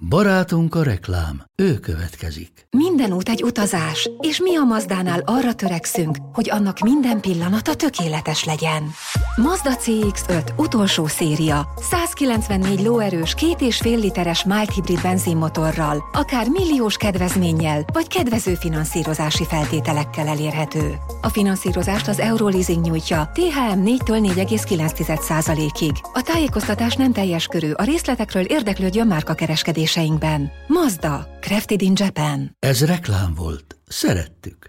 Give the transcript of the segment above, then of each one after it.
Barátunk a reklám, ő következik. Minden út egy utazás, és mi a Mazdánál arra törekszünk, hogy annak minden pillanata tökéletes legyen. Mazda CX-5 utolsó széria, 194 lóerős 2,5 literes mild hibrid benzinmotorral, akár milliós kedvezménnyel, vagy kedvező finanszírozási feltételekkel elérhető. A finanszírozást az Euroleasing nyújtja, THM 4-től 4,9%-ig. A tájékoztatás nem teljes körű, a részletekről érdeklődjön márkakereskedéseinkben. Mazda, crafted in Japan. Ez reklám volt. Szerettük.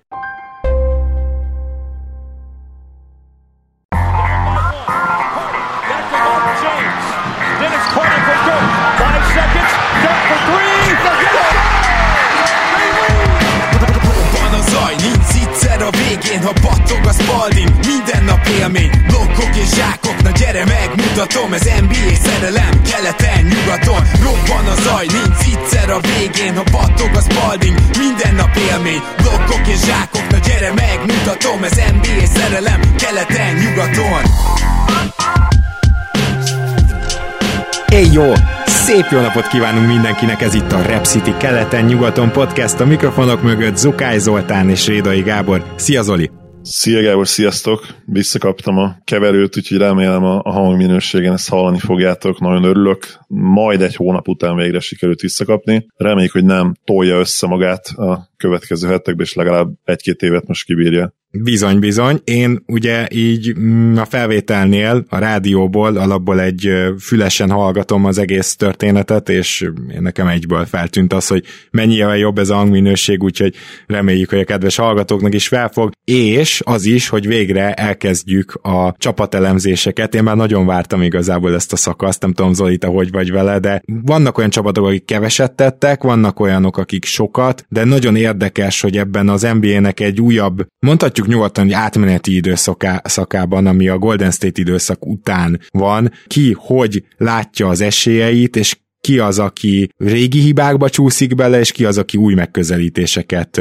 A végén, ha battog a Spalding, minden nap élmény, blokkok és zsákok, na gyere megmutatom, ez NBA szerelem, keleten, nyugaton, robban a zaj, nincs egyszer a végén, ha battog a Spalding, minden nap élmény, blokkok és zsákok, na gyere megmutatom, ez NBA szerelem, keleten, nyugaton. Jó! Szép jó napot kívánunk mindenkinek, ez itt a Rap City keleten-nyugaton podcast, a mikrofonok mögött Zukály Zoltán és Rédai Gábor. Szia Zoli! Szia Gábor, sziasztok! Visszakaptam a keverőt, úgyhogy remélem a hangminőségen ezt hallani fogjátok, nagyon örülök. Majd egy hónap után végre sikerült visszakapni. Reméljük, hogy nem tolja össze magát a következő hetekben, és legalább 1-2 évet most kibírja. Bizony. Én ugye így a felvételnél, a rádióból, alapból egy fülesen hallgatom az egész történetet, és nekem egyből feltűnt az, hogy mennyivel jobb ez a hangminőség, úgyhogy reméljük, hogy a kedves hallgatóknak is felfog, és az is, hogy végre elkezdjük a csapatelemzéseket. Én már nagyon vártam igazából ezt a szakaszt, nem tudom Zoli, te hogy vagy vele, de vannak olyan csapatok, akik keveset tettek, vannak olyanok, akik sokat, de nagyon érdekes, hogy ebben az NBA-nek egy újabb, mondhatjuk nyugodtan, hogy átmeneti időszakában, ami a Golden State időszak után van, ki hogy látja az esélyeit, és ki az, aki régi hibákba csúszik bele, és ki az, aki új megközelítéseket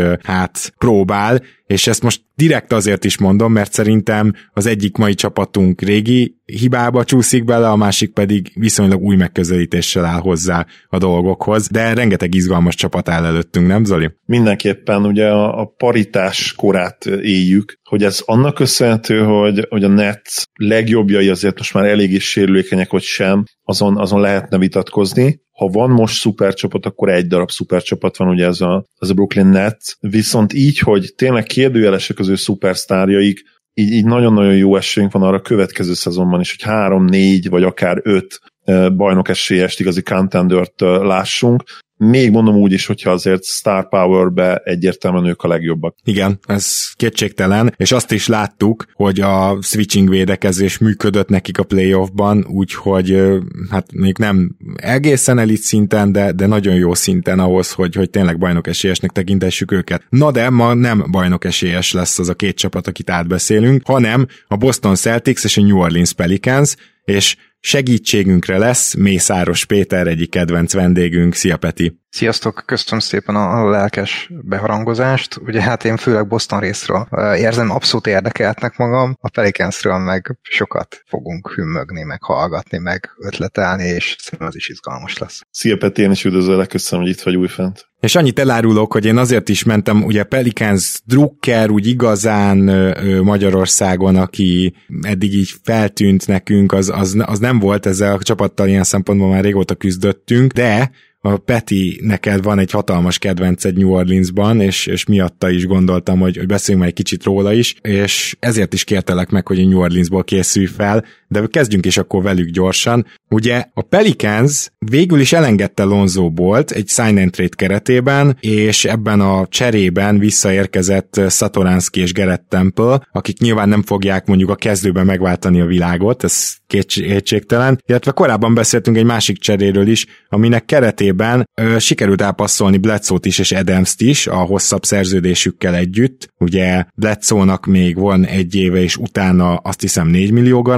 próbál, és ezt most direkt azért is mondom, mert szerintem az egyik mai csapatunk régi hibába csúszik bele, a másik pedig viszonylag új megközelítéssel áll hozzá a dolgokhoz, de rengeteg izgalmas csapat áll előttünk, nem Zoli? Mindenképpen ugye a paritás korát éljük, hogy ez annak köszönhető, hogy a Nets legjobbjai azért most már eléggé sérülékenyek, hogy sem, azon lehetne vitatkozni. Ha van most szupercsapat, akkor egy darab szupercsapat van, ugye ez a Brooklyn Nets, viszont így, hogy tényleg kérdőjelesek az ő szupersztárjaik, így nagyon-nagyon jó esélyünk van arra a következő szezonban is, hogy 3-4 vagy akár 5 bajnok esélyest, igazi contendert lássunk. Még mondom úgy is, hogyha azért Star Power-be egyértelműen ők a legjobbak. Igen, ez kétségtelen, és azt is láttuk, hogy a switching védekezés működött nekik a playoffban, úgyhogy hát még nem egészen elit szinten, de nagyon jó szinten ahhoz, hogy tényleg bajnok esélyesnek tekintessük őket. Na de ma nem bajnok esélyes lesz az a két csapat, akit átbeszélünk, hanem a Boston Celtics és a New Orleans Pelicans, és segítségünkre lesz Mészáros Péter, egyik kedvenc vendégünk. Szia Peti! Sziasztok, köszönöm szépen a lelkes beharangozást. Ugye hát én főleg Boston részről érzem abszolút érdekeltnek magam, a Pelicansről meg sokat fogunk hümmögni, meg hallgatni, meg ötletelni, és szerintem az is izgalmas lesz. Szia Peti, én is üdvözöllek, köszönöm, hogy itt vagy újfent. És annyit elárulok, hogy én azért is mentem, ugye Pelicans drukker, úgy igazán Magyarországon, aki eddig így feltűnt nekünk, az nem volt, ezzel a csapattal ilyen szempontból már régóta küzdöttünk, de a Peti, neked van egy hatalmas kedvenced New Orleansban, és miatta is gondoltam, hogy beszéljünk már egy kicsit róla is, és ezért is kértelek meg, hogy a New Orleansból készülj fel, de kezdjünk is akkor velük gyorsan. Ugye a Pelicans végül is elengedte Lonzo Ballt egy sign and trade keretében, és ebben a cserében visszaérkezett Satoransky és Garrett Temple, akik nyilván nem fogják mondjuk a kezdőben megváltani a világot, ez kétségtelen, illetve korábban beszéltünk egy másik cseréről is, aminek keretében sikerült elpasszolni Bledsoe-t is és Adamst is a hosszabb szerződésükkel együtt. Ugye Bledsoe-nak még van 1 éve, és utána azt hiszem 4 millió garantált,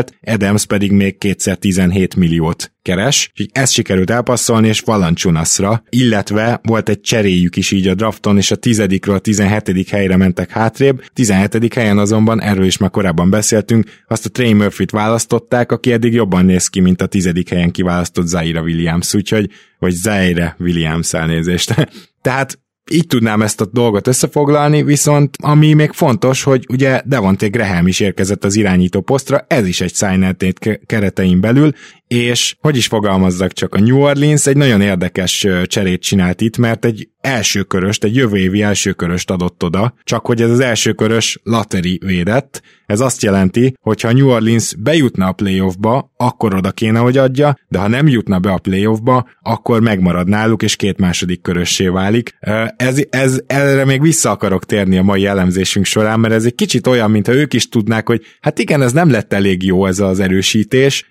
volt, Adams pedig még kétszer 17 milliót keres, úgyhogy ezt sikerült elpasszolni, és Valanciunasra, illetve volt egy cseréjük is így a drafton, és a 10-ről a 17. helyre mentek hátrébb, 17. helyen azonban, erről is már korábban beszéltünk, azt a Trey Murphyt választották, aki eddig jobban néz ki, mint a 10. helyen kiválasztott Zaire Williams, úgyhogy, vagy Zaire Williams elnézést. Tehát így tudnám ezt a dolgot összefoglalni, viszont ami még fontos, hogy ugye Devontae Graham is érkezett az irányító posztra, ez is egy sign-and-trade keretein belül, és hogy is fogalmazzak csak, a New Orleans egy nagyon érdekes cserét csinált itt, mert egy elsőköröst, egy jövő évi elsőköröst adott oda, csak hogy ez az elsőkörös lottery védett. Ez azt jelenti, hogy ha New Orleans bejutna a playoffba, akkor oda kéne, hogy adja, de ha nem jutna be a playoffba, akkor megmarad náluk, és 2 második körössé válik. Erre még vissza akarok térni a mai elemzésünk során, mert ez egy kicsit olyan, mintha ők is tudnák, hogy hát igen, ez nem lett elég jó ez az erősítés,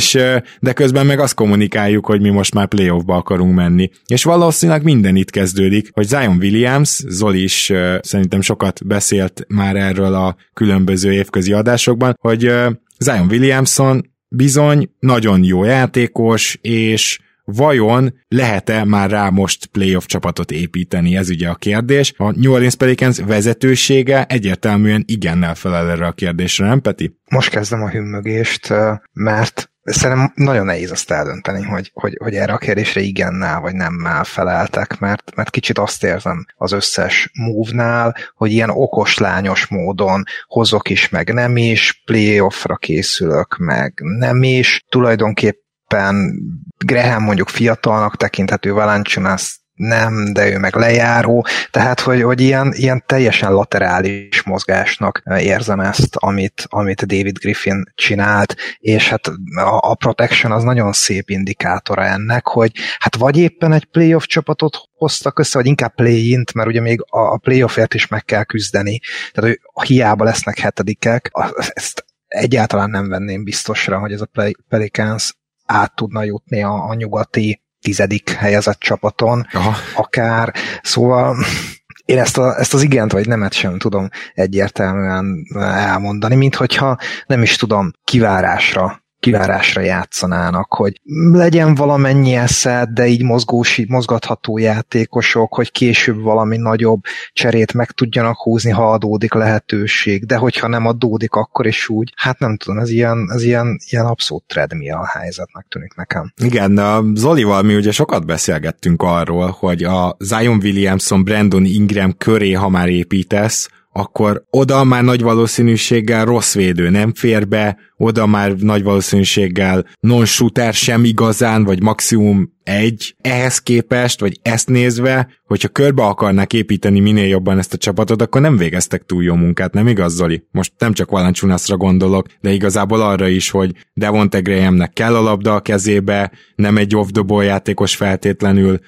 de közben meg azt kommunikáljuk, hogy mi most már playoffba akarunk menni. És valószínűleg minden itt kezdődik, hogy Zion Williams, Zoli is szerintem sokat beszélt már erről a különböző évközi adásokban, hogy Zion Williamson bizony nagyon jó játékos, és vajon lehet-e már rá most playoff csapatot építeni? Ez ugye a kérdés. A New Orleans Pelicans vezetősége egyértelműen igennel felel erre a kérdésre, nem Peti? Most kezdem a hümmögést, mert szerintem nagyon nehéz azt eldönteni, hogy erre a kérdésre igennel vagy nemmel feleltek, mert kicsit azt érzem az összes move-nál, hogy ilyen okos lányos módon hozok is, meg nem is, playoffra készülök, meg nem is, tulajdonképpen Graham mondjuk fiatalnak tekinthető, Valanciunas nem, de ő meg lejáró, tehát hogy ilyen teljesen laterális mozgásnak érzem ezt, amit David Griffin csinált, és hát a protection az nagyon szép indikátora ennek, hogy hát vagy éppen egy playoff csapatot hoztak össze, vagy inkább play-int, mert ugye még a playoffért is meg kell küzdeni, tehát hogy hiába lesznek hetedikek, ezt egyáltalán nem venném biztosra, hogy ez a Pelicans át tudna jutni a nyugati 10. helyezett csapaton, akár, szóval én ezt az igent vagy nemet sem tudom egyértelműen elmondani, mint hogyha nem is tudom, kivárásra játszanának, hogy legyen valamennyi eszed, de így mozgatható játékosok, hogy később valami nagyobb cserét meg tudjanak húzni, ha adódik lehetőség, de hogyha nem adódik, akkor is úgy. Hát nem tudom, ez ilyen abszolút treadmill helyzetnek tűnik nekem. Igen, a Zolival mi ugye sokat beszélgettünk arról, hogy a Zion Williamson, Brandon Ingram köré, ha már építesz, akkor oda már nagy valószínűséggel rossz védő nem fér be, oda már nagy valószínűséggel non-shooter sem igazán, vagy maximum egy. Ehhez képest, vagy ezt nézve, hogyha körbe akarnák építeni minél jobban ezt a csapatot, akkor nem végeztek túl jó munkát, nem igaz, Zoli? Most nem csak Valanciunasra gondolok, de igazából arra is, hogy Devontae Grahamnek kell a labda a kezébe, nem egy off-the-ball játékos feltétlenül,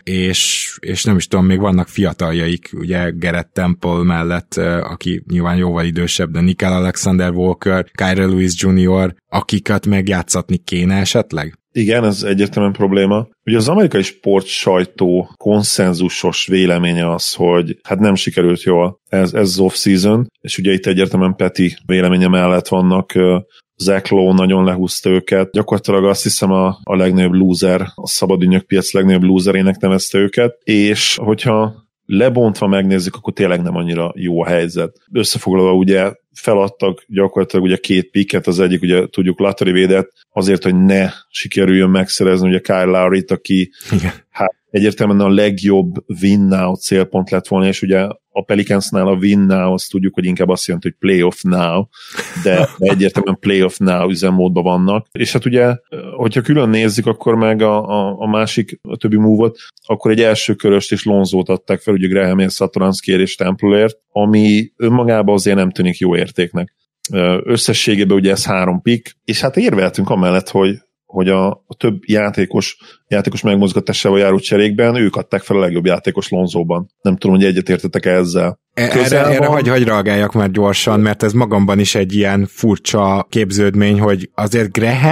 és nem is tudom, még vannak fiataljaik, ugye Garrett Temple mellett, aki nyilván jóval idősebb, de Nickel Alexander Walker, Kyle Lewis Jr., akiket megjátszatni kéne esetleg? Igen, ez egyértelműen probléma. Ugye az amerikai sport sajtó konszenzusos véleménye az, hogy hát nem sikerült jól ez off-season, és ugye itt egyértelműen Peti véleménye mellett vannak. Zach Lowe nagyon lehúzta őket. Gyakorlatilag azt hiszem a legnagyobb loser, a szabadügynök piac legnagyobb loserének nevezte őket, és hogyha lebontva megnézzük, akkor tényleg nem annyira jó a helyzet. Összefoglalva ugye feladtak gyakorlatilag ugye 2 picket, az egyik ugye tudjuk lottery védett, azért, hogy ne sikerüljön megszerezni ugye Kyle Lowry-t, aki hát egyértelműen a legjobb win now célpont lett volna, és ugye a Pelicansnál a win now, azt tudjuk, hogy inkább azt jelenti, hogy playoff now, de egyértelműen playoff now üzemmódban vannak. És hát ugye, hogyha külön nézzük, akkor meg a másik, a többi move-ot, akkor egy első köröst és Lonzót adták fel, ugye Grahamért, Satoranskiért és Templerért, ami önmagában azért nem tűnik jó értéknek. Összességében ugye ez 3 pick, és hát érveltünk amellett, hogy a több játékos megmozgatásával járó cserékben ők adták fel a legjobb játékos Lonzóban. Nem tudom, hogy egyetértetek ezzel. Erre hagy reagáljak már gyorsan, mert ez magamban is egy ilyen furcsa képződmény, hogy azért Graham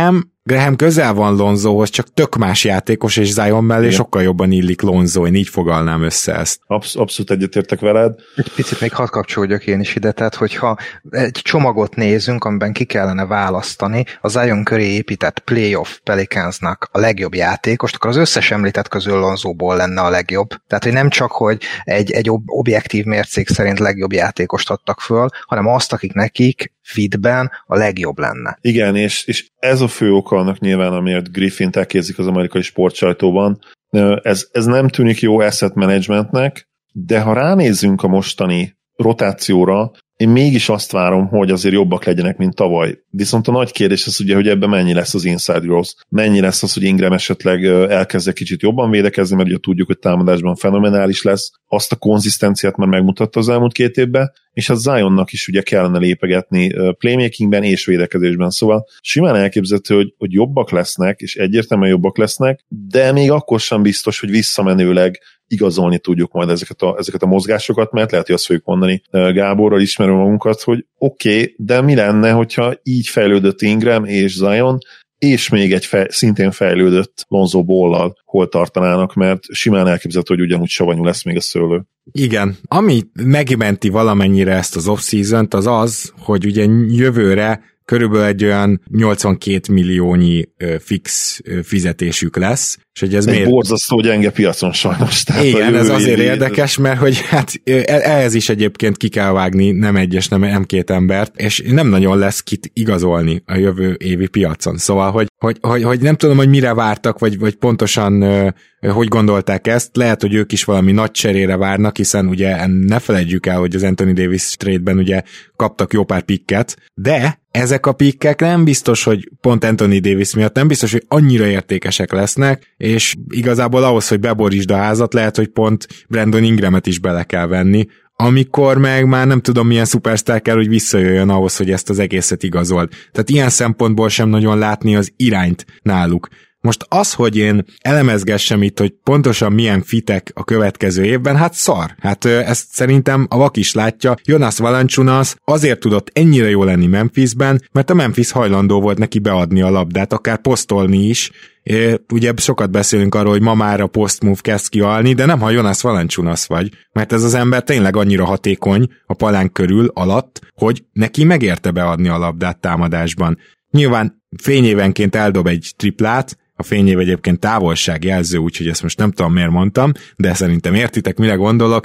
Graham közel van Lonzohoz, csak tök más játékos, és Zion mellé sokkal jobban illik Lonzo, én így fogalnám össze ezt. Abszolút egyetértek veled. Egy picit még hadd kapcsolódjak én is ide, tehát hogyha egy csomagot nézünk, amiben ki kellene választani a Zion köré épített playoff Pelicansnak a legjobb játékost, akkor az összes említett közül Lonzoból lenne a legjobb. Tehát, hogy nem csak, hogy egy objektív mércék szerint legjobb játékost adtak föl, hanem azt, akik nekik fitben a legjobb lenne. Igen, és ez a fő oka annak nyilván, amiért Griffin-t elkérzik az amerikai sportsajtóban. Ez nem tűnik jó asset managementnek, de ha ránézzünk a mostani rotációra, én mégis azt várom, hogy azért jobbak legyenek, mint tavaly. Viszont a nagy kérdés az ugye, hogy ebben mennyi lesz az inside growth. Mennyi lesz az, hogy Ingram esetleg elkezdje kicsit jobban védekezni, mert ugye tudjuk, hogy támadásban fenomenális lesz. Azt a konzisztenciát már megmutatta az elmúlt 2 évben, és a Zionnak is ugye kellene lépegetni playmakingben és védekezésben. Szóval simán elképzelhető, hogy jobbak lesznek, és egyértelműen jobbak lesznek, de még akkor sem biztos, hogy visszamenőleg igazolni tudjuk majd ezeket a mozgásokat, mert lehet, hogy azt fogjuk mondani Gáborral ismerő magunkat, hogy oké, de mi lenne, hogyha így fejlődött Ingram és Zion, és még egy szintén fejlődött Lonzo Ball-lal hol tartanának, mert simán elképzelhető, hogy ugyanúgy savanyú lesz még a szőlő. Igen, ami megmenti valamennyire ezt az off-season-t, az, hogy ugye jövőre körülbelül egy olyan 82 milliónyi fix fizetésük lesz. És hogy ez egy borzasztó gyenge piacon sajnos. Igen, ez azért érdekes, mert hogy hát ehhez is egyébként ki kell vágni nem egyes, nem 2 embert, és nem nagyon lesz kit igazolni a jövő évi piacon. Szóval, hogy nem tudom, hogy mire vártak, vagy pontosan hogy gondolták ezt. Lehet, hogy ők is valami nagy cserére várnak, hiszen ugye ne felejtjük el, hogy az Anthony Davis trade-ben ugye kaptak jó pár pikket, de ezek a pikkek nem biztos, hogy pont Anthony Davis miatt nem biztos, hogy annyira értékesek lesznek, és igazából ahhoz, hogy beborítsd a házat, lehet, hogy pont Brandon Ingramet is bele kell venni, amikor meg már nem tudom milyen szupersztár kell, hogy visszajöjjön ahhoz, hogy ezt az egészet igazold. Tehát ilyen szempontból sem nagyon látni az irányt náluk. Most az, hogy én elemezgessem itt, hogy pontosan milyen fitek a következő évben, hát szar. Hát ezt szerintem a vak is látja. Jonas Valanciunas azért tudott ennyire jó lenni Memphisben, mert a Memphis hajlandó volt neki beadni a labdát, akár posztolni is. Ugye sokat beszélünk arról, hogy ma már a post-move kezd kialni, de nem ha Jonas Valanciunas vagy, mert ez az ember tényleg annyira hatékony a palánk körül, alatt, hogy neki megérte beadni a labdát támadásban. Nyilván fényévenként eldob egy triplát, a fényév egyébként távolságjelző, úgyhogy ezt most nem tudom miért mondtam, de szerintem értitek, mire gondolok.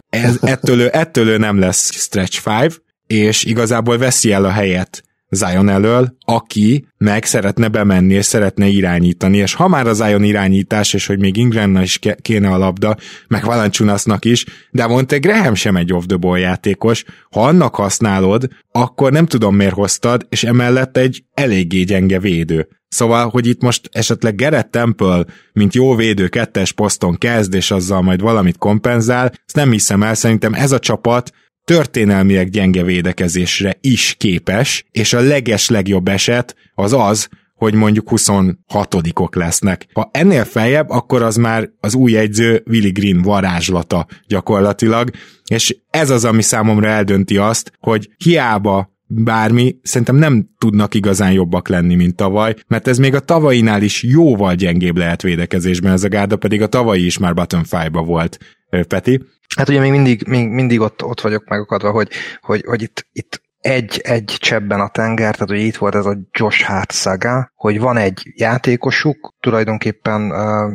Ettől nem lesz stretch 5, és igazából veszi el a helyet Zion elől, aki meg szeretne bemenni, és szeretne irányítani, és ha már a Zion irányítás, és hogy még Ingramnak is kéne a labda, meg Valanciunasnak is, de Monte Graham sem egy off-the-ball játékos, ha annak használod, akkor nem tudom miért hoztad, és emellett egy eléggé gyenge védő. Szóval, hogy itt most esetleg Garrett Temple, mint jó védő 2-es poszton kezd, és azzal majd valamit kompenzál, ezt nem hiszem el, szerintem ez a csapat történelmileg gyenge védekezésre is képes, és a legjobb eset az, hogy mondjuk 26-ok lesznek. Ha ennél feljebb, akkor az már az új edző Willie Green varázslata gyakorlatilag, és ez az, ami számomra eldönti azt, hogy hiába bármi, szerintem nem tudnak igazán jobbak lenni, mint tavaly, mert ez még a tavalyinál is jóval gyengébb lehet védekezésben, ez a gárda pedig a tavalyi is már bottom 5-ba volt. Peti? Hát ugye még mindig ott vagyok megakadva, hogy itt egy cseppben a tenger, tehát hogy itt volt ez a Josh Hart szaga, hogy van egy játékosuk, tulajdonképpen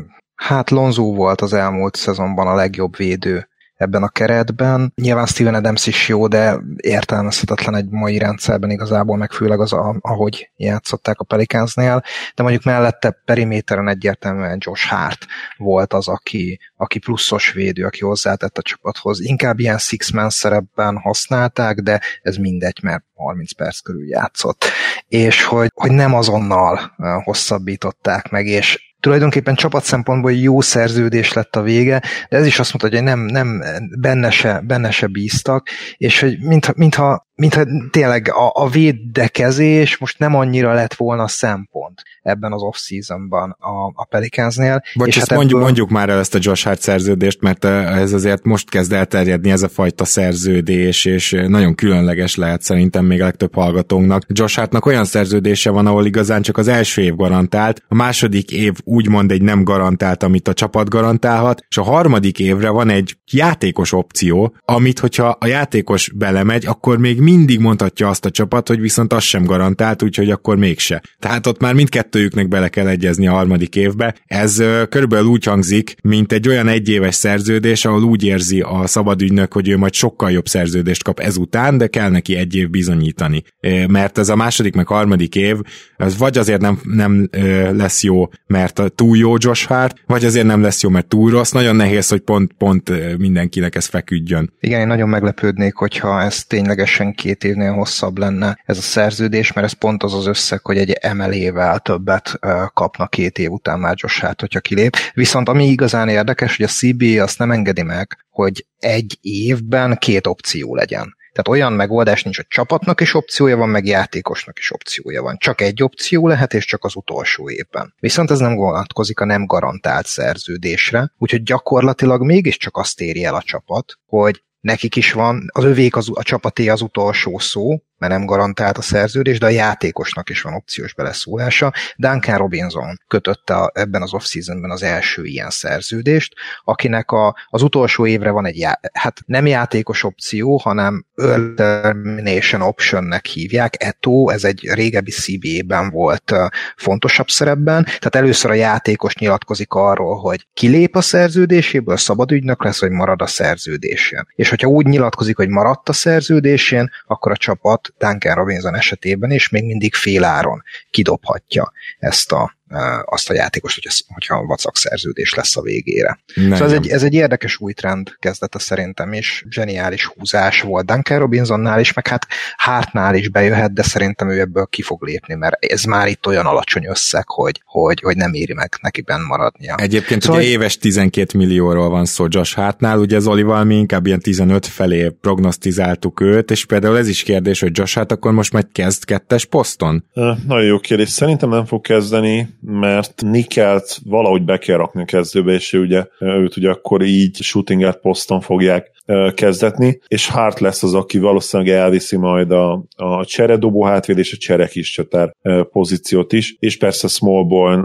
hát Lonzo volt az elmúlt szezonban a legjobb védő ebben a keretben. Nyilván Steven Adams is jó, de értelmezhetetlen egy mai rendszerben igazából, meg főleg az, ahogy játszották a Pelicansnél, de mondjuk mellette periméteren egyértelműen Josh Hart volt az, aki pluszos védő, aki hozzátett a csapathoz. Inkább ilyen six-man szerepben használták, de ez mindegy, mert 30 perc körül játszott. És hogy nem azonnal hosszabbították meg, és tulajdonképpen csapat szempontból jó szerződés lett a vége, de ez is azt mondta, hogy nem benne se bíztak, és hogy mintha tényleg a védekezés most nem annyira lett volna szempont ebben az off-seasonban a Pelicansnél. Vagy és hát mondjuk már el ezt a Josh Hart szerződést, mert ez azért most kezd elterjedni ez a fajta szerződés, és nagyon különleges lehet szerintem még a legtöbb hallgatónknak. Josh Hartnak olyan szerződése van, ahol igazán csak az első év garantált, a második év úgymond egy nem garantált, amit a csapat garantálhat, és a harmadik évre van egy játékos opció, amit hogyha a játékos belemegy, akkor még mindig mondhatja azt a csapat, hogy viszont az sem garantált, úgyhogy akkor mégse. Tehát ott már mindkettőjüknek bele kell egyezni a harmadik évbe. Ez körülbelül úgy hangzik, mint egy olyan egyéves szerződés, ahol úgy érzi a szabadügynök, hogy ő majd sokkal jobb szerződést kap ezután, de kell neki egy év bizonyítani. Mert ez a második meg harmadik év, ez vagy azért nem lesz jó, mert túl jó Josh Hart, vagy azért nem lesz jó, mert túl rossz. Nagyon nehéz, hogy pont mindenkinek ez feküdjön. Igen, én nagyon meglepődnék, hogyha ez ténylegesen 2 évnél hosszabb lenne ez a szerződés, mert ez pont az összeg, hogy egy emelével többet kapna 2 év után már Josh Hart, hogyha kilép. Viszont ami igazán érdekes, hogy a CBA azt nem engedi meg, hogy egy évben 2 opció legyen. Tehát olyan megoldás nincs, hogy csapatnak is opciója van, meg játékosnak is opciója van. Csak egy opció lehet, és csak az utolsó évben. Viszont ez nem vonatkozik a nem garantált szerződésre, úgyhogy gyakorlatilag mégiscsak azt éri el a csapat, hogy nekik is van, az övék a csapaté az utolsó szó, mert nem garantált a szerződés, de a játékosnak is van opciós beleszólása. Duncan Robinson kötötte ebben az off-seasonben az első ilyen szerződést, akinek az utolsó évre van egy, nem játékos opció, hanem Early Termination Optionnek hívják, ETO, ez egy régebbi CBA-ben volt fontosabb szerepben, tehát először a játékos nyilatkozik arról, hogy kilép a szerződéséből, szabadügynök lesz, vagy marad a szerződésén. És hogyha úgy nyilatkozik, hogy maradt a szerződésén, akkor a csapat Duncan Robinson esetében is még mindig féláron kidobhatja azt a játékost, hogyha vacak szerződés lesz a végére. Szóval ez egy érdekes új trend kezdete szerintem is, zseniális húzás volt Duncan Robinsonnál is, meg hát Hartnál is bejöhet, de szerintem ő ebből ki fog lépni, mert ez már itt olyan alacsony összeg, hogy nem éri meg neki benn maradnia. Egyébként szóval ugye éves 12 millióról van szó Josh Hartnál, ugye Zolival mi inkább ilyen 15 felé prognosztizáltuk őt, és például ez is kérdés, hogy Josh Hart akkor most majd kezd 2-es poszton? Nagyon jó kérdés. Szerintem nem fog kezdeni, mert Nickelt valahogy be kell rakni a kezdőbe, és őt ugye akkor így shooting guard poszton fogják kezdetni, és Hart lesz az, aki valószínűleg elviszi majd a cseredobó hátvéd és a cserekis csatár pozíciót is, és persze small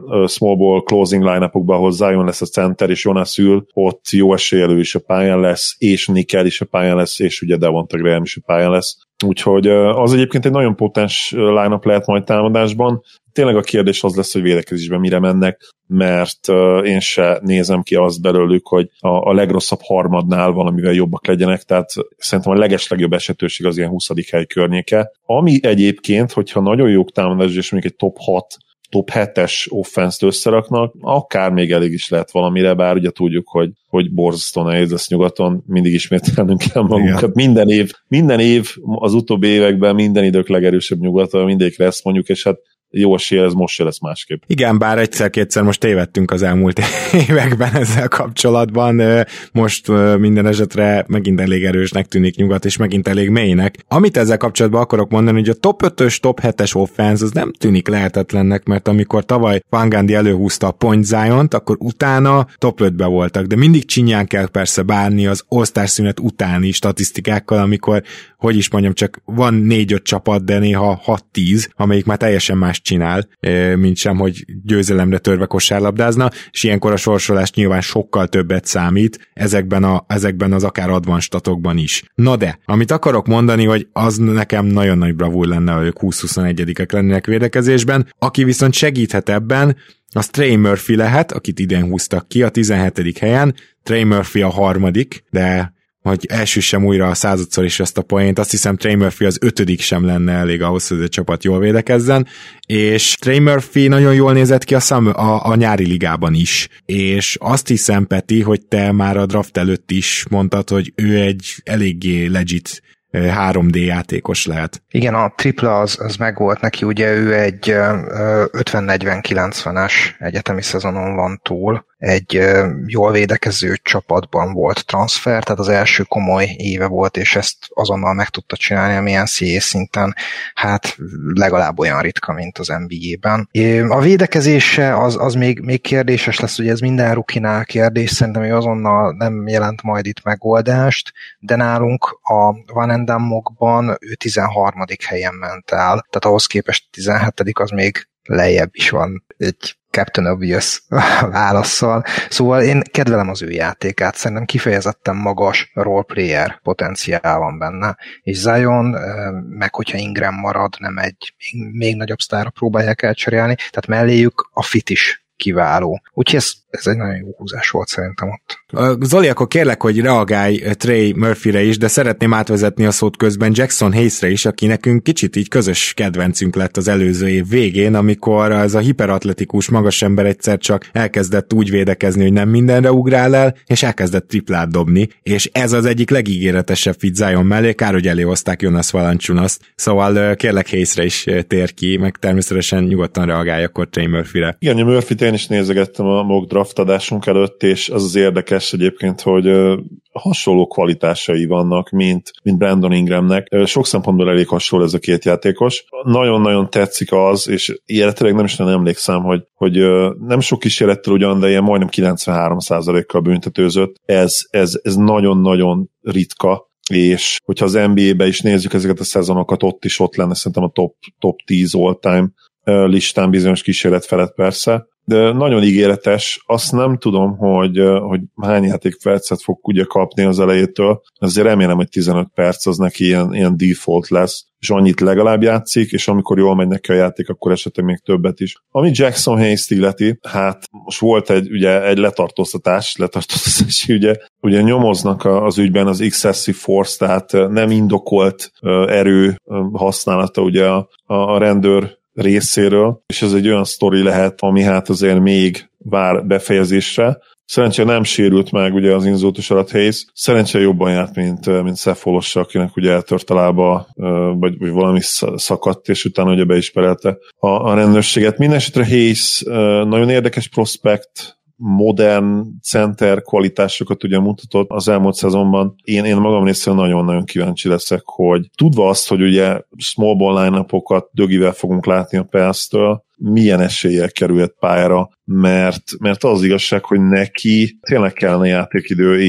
ball closing line-upokban, ahol Zion lesz a center, és Jonas ül, ott jó esélyelő is a pályán lesz, és Nickel is a pályán lesz, és ugye Devonta Graham is a pályán lesz. Úgyhogy az egyébként egy nagyon potens line-up lehet majd támadásban. Tényleg a kérdés az lesz, hogy védekezésben mire mennek, mert én se nézem ki azt belőlük, hogy a legrosszabb harmadnál valamivel jobbak legyenek, tehát szerintem a legeslegjobb esetőség az ilyen 20. hely környéke. Ami egyébként, hogyha nagyon jók támadás, és mondjuk egy top 6, top 7-es offense-t összeraknak, akár még elég is lehet valamire, bár ugye tudjuk, hogy borzasztó nehéz lesz nyugaton, mindig ismételnünk kell magunkat. Minden év az utóbbi években minden idők legerősebb nyugaton, mindegyikre ezt mondjuk, és hát jó esélye, ez most se lesz másképp. Igen, bár egyszer-kétszer most tévedtünk az elmúlt években ezzel kapcsolatban, most minden esetre megint elég erősnek tűnik nyugat, és megint elég mélynek. Amit ezzel kapcsolatban akarok mondani, hogy a top 5-ös, top 7-es offense az nem tűnik lehetetlennek, mert amikor tavaly Van Gundy előhúzta a Point Zion-t, akkor utána top 5-be voltak, de mindig csinyán kell persze bánni az All-Star szünet utáni statisztikákkal, amikor, hogy is mondjam, csak van 4-5 csapat, de néha 6-10, amelyik már teljesen más csinál, mint sem, hogy győzelemre törve kosárlabdázna, és ilyenkor a sorsolás nyilván sokkal többet számít ezekben az akár advanced statokban is. Na de, amit akarok mondani, hogy az nekem nagyon nagy bravúr lenne, hogy ők 20-21-ek lennének védekezésben, aki viszont segíthet ebben, az Trey Murphy lehet, akit idén húztak ki a 17. helyen, Trey Murphy a 3., de hogy elsüssem újra a 100-szor is ezt a poént, azt hiszem Trey Murphy az 5. sem lenne elég ahhoz, hogy a csapat jól védekezzen, és Trey Murphy nagyon jól nézett ki a nyári ligában is, és azt hiszem, Peti, hogy te már a draft előtt is mondtad, hogy ő egy eléggé legit 3D játékos lehet. Igen, a tripla az megvolt neki, ugye ő egy 50-40-90-es egyetemi szezonon van túl, egy jól védekező csapatban volt transfer, tehát az első komoly éve volt, és ezt azonnal meg tudta csinálni, ami NCAA szinten hát legalább olyan ritka, mint az NBA-ben. A védekezése az még kérdéses lesz, ugye ez minden rukinál kérdés, szerintem ő azonnal nem jelent majd itt megoldást, de nálunk a Van Endamokban ő 13. helyen ment el, tehát ahhoz képest 17. az még lejjebb is van egy Captain Obvious válasszal. Szóval én kedvelem az ő játékát, szerintem kifejezetten magas roleplayer potenciál van benne, és Zion, meg hogyha Ingram marad, nem egy még nagyobb sztárra próbálják elcserélni, tehát melléjük a fit is kiváló. Úgyhogy ez egy nagyon jó húzás volt szerintem ott. Zoli, akkor kérlek, hogy reagálj Trey Murphyre is, de szeretném átvezetni a szót közben Jackson Hayesre is, aki nekünk kicsit így közös kedvencünk lett az előző év végén, amikor ez a hiperatletikus magas ember egyszer csak elkezdett úgy védekezni, hogy nem mindenre ugrál el, és elkezdett triplát dobni, és ez az egyik legígéretesebb fit Zion mellé, kár, hogy eléhozták Jonas Valanciunast, szóval kérlek Hayesre is tér ki, meg természetesen nyugodtan reagálj akkor Trey Murphyre. Igen, a Murphyt én is nézegettem a mock draft adásunk előtt, és az érdekes egyébként, hogy hasonló kvalitásai vannak, mint Brandon Ingramnek. Sok szempontból elég hasonló ez a két játékos. Nagyon-nagyon tetszik az, és illetve nem is nagyon emlékszem, hogy nem sok kísérlettel ugyan, de ilyen majdnem 93%-kal büntetőzött. Ez nagyon-nagyon ritka, és hogyha az NBA-be is nézzük ezeket a szezonokat, ott lenne szerintem a top 10 all-time listán bizonyos kísérlet felett persze. De nagyon ígéretes, azt nem tudom, hogy hány játékpercet fog ugye kapni az elejétől, azért remélem, hogy 15 perc az neki ilyen default lesz, és annyit legalább játszik, és amikor jól megy neki a játék, akkor esetleg még többet is. Ami Jackson Hayes-t illeti, hát most volt egy letartóztatási ugye nyomoznak az ügyben az excessive force, tehát nem indokolt erő használata ugye a rendőr részéről, és ez egy olyan sztori lehet, ami hát azért még vár befejezésre. Szerencsére nem sérült meg ugye az inzultus alatt Hayes, szerencsére jobban járt, mint Szepholossa, akinek ugye eltört a lába, vagy valami szakadt, és utána ugye be is perelte a rendőrséget. Mindenesetre Hayes nagyon érdekes prospekt, modern center kvalitásokat ugye mutatott az elmúlt szezonban. Én magam részéről nagyon-nagyon kíváncsi leszek, hogy tudva azt, hogy ugye small ball line-upokat dögivel fogunk látni a Pels-től, milyen eséllyel kerülhet pályára, mert az igazság, hogy neki tényleg kellene játékidő,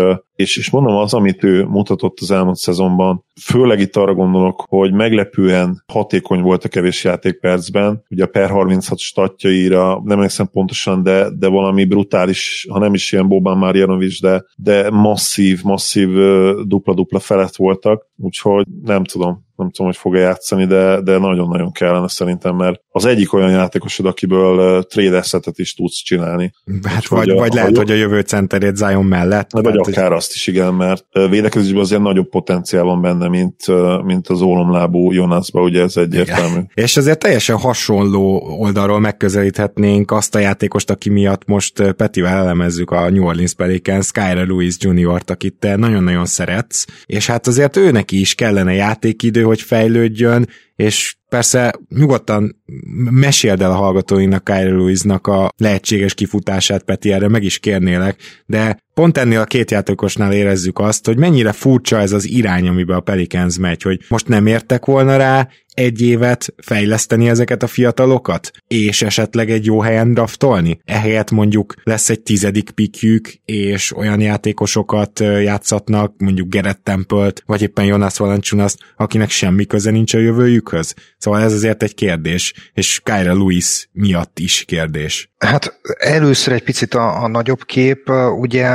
és mondom, az, amit ő mutatott az elmúlt szezonban, főleg itt arra gondolok, hogy meglepően hatékony volt a kevés játékpercben, ugye a per 36 statjaira, nem emlékszem pontosan, de valami brutális, ha nem is ilyen Boban Marjanovic, de masszív dupla-dupla felett voltak, úgyhogy nem tudom, hogy fog-e játszani, de nagyon-nagyon kellene szerintem, mert az egyik olyan játékosod, akiből trade assetet is tudsz csinálni. Hát vagy lehet, hogy a jövő centerét Zion mellett. Vagy akár azt is, igen, mert védekezésben azért nagyobb potenciál van benne, mint az ólomlábú Jonasba, ugye ez egyértelmű. Igen. És azért teljesen hasonló oldalról megközelíthetnénk azt a játékost, aki miatt most Petivel elemezzük a New Orleans Pelicans, Kyle Lewis Jr.-t, akit te nagyon-nagyon szeretsz, és hát azért őneki is kellene játékidő, hogy fejlődjön, és persze nyugodtan meséld el a hallgatóinknak Kyle Lewisnak a lehetséges kifutását, Peti, erre meg is kérnélek, de pont ennél a két játékosnál érezzük azt, hogy mennyire furcsa ez az irány, amiben a Pelicans megy, hogy most nem értek volna rá egy évet fejleszteni ezeket a fiatalokat, és esetleg egy jó helyen draftolni. Ehelyett mondjuk lesz egy 10. pickjük, és olyan játékosokat játszatnak, mondjuk Garrett Temple-t, vagy éppen Jonas Valanciunast, akinek semmi köze nincs a jövőjükhöz. Szóval ez azért egy kérdés, és Kyle Lewis miatt is kérdés. Hát először egy picit a nagyobb kép, ugye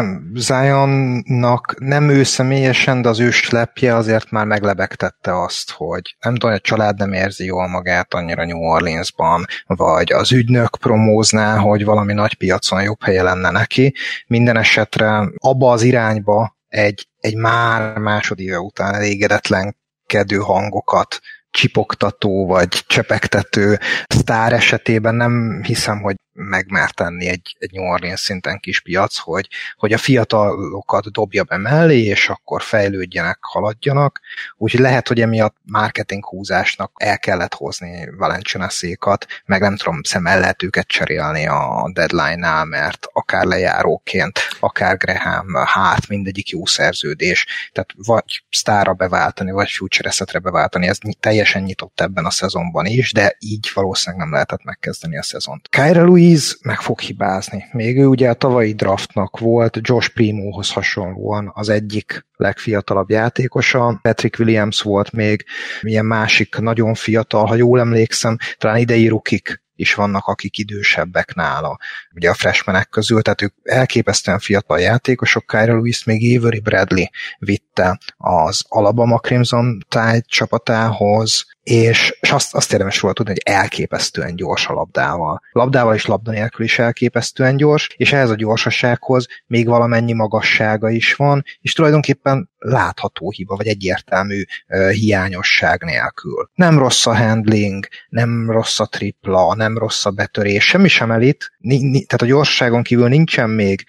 Zionnak nem ő személyesen, de az ő slepje azért már meglebegtette azt, hogy nem tudom, a család nem érzi jól magát annyira New Orleansban, vagy az ügynök promózná, hogy valami nagy piacon jobb helye lenne neki. Minden esetre abba az irányba egy már másodéve után elégedetlenkedő hangokat csipogtató vagy csepegtető sztár esetében nem hiszem, hogy megmer tenni egy New Orleans szinten kis piac, hogy a fiatalokat dobja be mellé, és akkor fejlődjenek, haladjanak. Úgyhogy lehet, hogy emiatt marketing húzásnak el kellett hozni Valenciunasékat, meg nem tudom, el lehet őket cserélni a deadline-nál, mert akár lejáróként, akár Graham, mindegyik jó szerződés, tehát vagy sztárra beváltani, vagy future assetre beváltani, ez teljesen nyitott ebben a szezonban is, de így valószínűleg nem lehetett megkezdeni a szezont. Kyle Lewis meg fog hibázni. Még ő ugye a tavalyi draftnak volt, Josh Primohoz hasonlóan az egyik legfiatalabb játékosa, Patrick Williams volt még ilyen másik nagyon fiatal, ha jól emlékszem, talán idei rukik is vannak, akik idősebbek nála, ugye a freshmanek közül, tehát ők elképesztően fiatal játékosok. Kyle Lewis még Avery Bradley vitte az Alabama Crimson Tide csapatához, és azt érdemes róla tudni, hogy elképesztően gyors a labdával és labda nélkül is elképesztően gyors, és ehhez a gyorsasághoz még valamennyi magassága is van, és tulajdonképpen látható hiba, vagy egyértelmű hiányosság nélkül. Nem rossz a handling, nem rossz a tripla, nem rossz a betörés, semmi sem elit, tehát a gyorsaságon kívül nincsen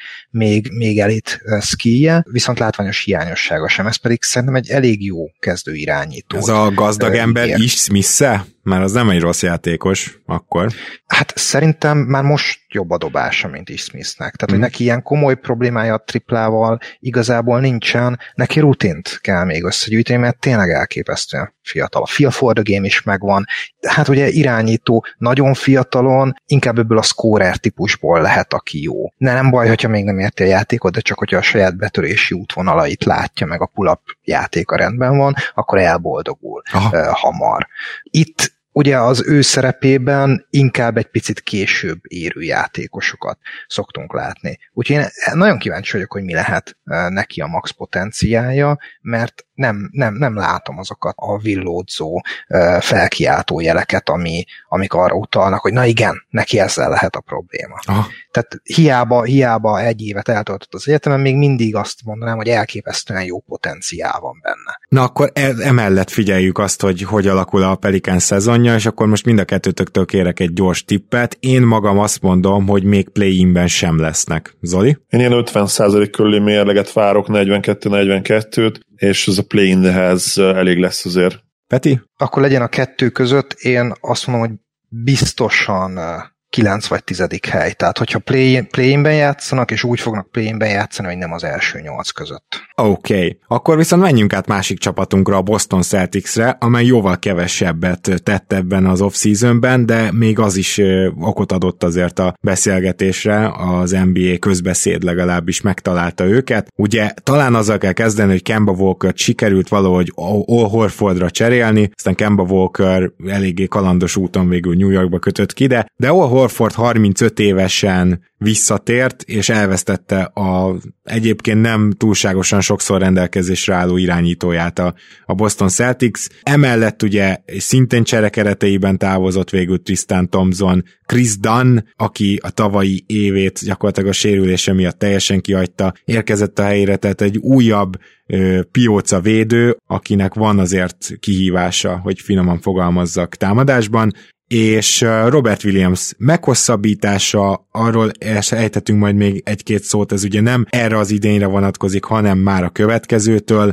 még elit skije, viszont látványos hiányossága sem, ez pedig szerintem egy elég jó kezdő irányító. Ez a gazdag ember is Smith-e? Mert az nem egy rossz játékos akkor. Hát szerintem már most jobb a dobása, mint is Smithnek. Tehát, hogy neki ilyen komoly problémája a triplával igazából nincsen, neki rutint kell még összegyűjteni, mert tényleg elképesztően fiatal. A feel for the game is megvan. Hát ugye irányító, nagyon fiatalon, inkább ebből a scorer típusból lehet, aki jó. Nem baj, hogyha még nem érti a játékot, de csak hogyha a saját betörési útvonalait látja, meg a pull-up játéka rendben van, akkor elboldogul hamar. Itt ugye az ő szerepében inkább egy picit később érő játékosokat szoktunk látni. Úgyhogy én nagyon kíváncsi vagyok, hogy mi lehet neki a max potenciálja, mert nem látom azokat a villódzó, felkiáltó jeleket, amik arra utalnak, hogy na igen, neki ezzel lehet a probléma. Aha. Tehát hiába egy évet eltöltött az egyetemen, még mindig azt mondanám, hogy elképesztően jó potenciál van benne. Na akkor emellett figyeljük azt, hogy alakul a Pelicans szezonja, és akkor most mind a kettőtöktől kérek egy gyors tippet. Én magam azt mondom, hogy még play-inben sem lesznek. Zoli? Én ilyen 50% körüli mérleget várok, 42-42-t, és ez a play-inhez elég lesz azért. Peti? Akkor legyen a kettő között, én azt mondom, hogy biztosan 9 vagy 10. hely. Tehát, hogyha play-inben játszanak, és úgy fognak play-inben játszani, hogy nem az első 8 között. Oké. Akkor viszont menjünk át másik csapatunkra, a Boston Celticsre, amely jóval kevesebbet tett ebben az off-seasonben, de még az is okot adott azért a beszélgetésre, az NBA közbeszéd legalábbis megtalálta őket. Ugye talán azzal kell kezdeni, hogy Kemba Walkert sikerült valahogy Al Horfordra cserélni, aztán Kemba Walker eléggé kalandos úton végül New Yorkba kötött ki, de Al Horford 35 évesen visszatért, és elvesztette a egyébként nem túlságosan sokszor rendelkezésre álló irányítóját a Boston Celtics. Emellett ugye szintén csere kereteiben távozott végül Tristan Thompson, Chris Dunn, aki a tavalyi évét gyakorlatilag a sérülése miatt teljesen kihagyta, érkezett a helyére, tehát egy újabb pióca védő, akinek van azért kihívása, hogy finoman fogalmazzak támadásban, és Robert Williams meghosszabbítása, arról ejtettünk majd még egy-két szót, ez ugye nem erre az idényre vonatkozik, hanem már a következőtől,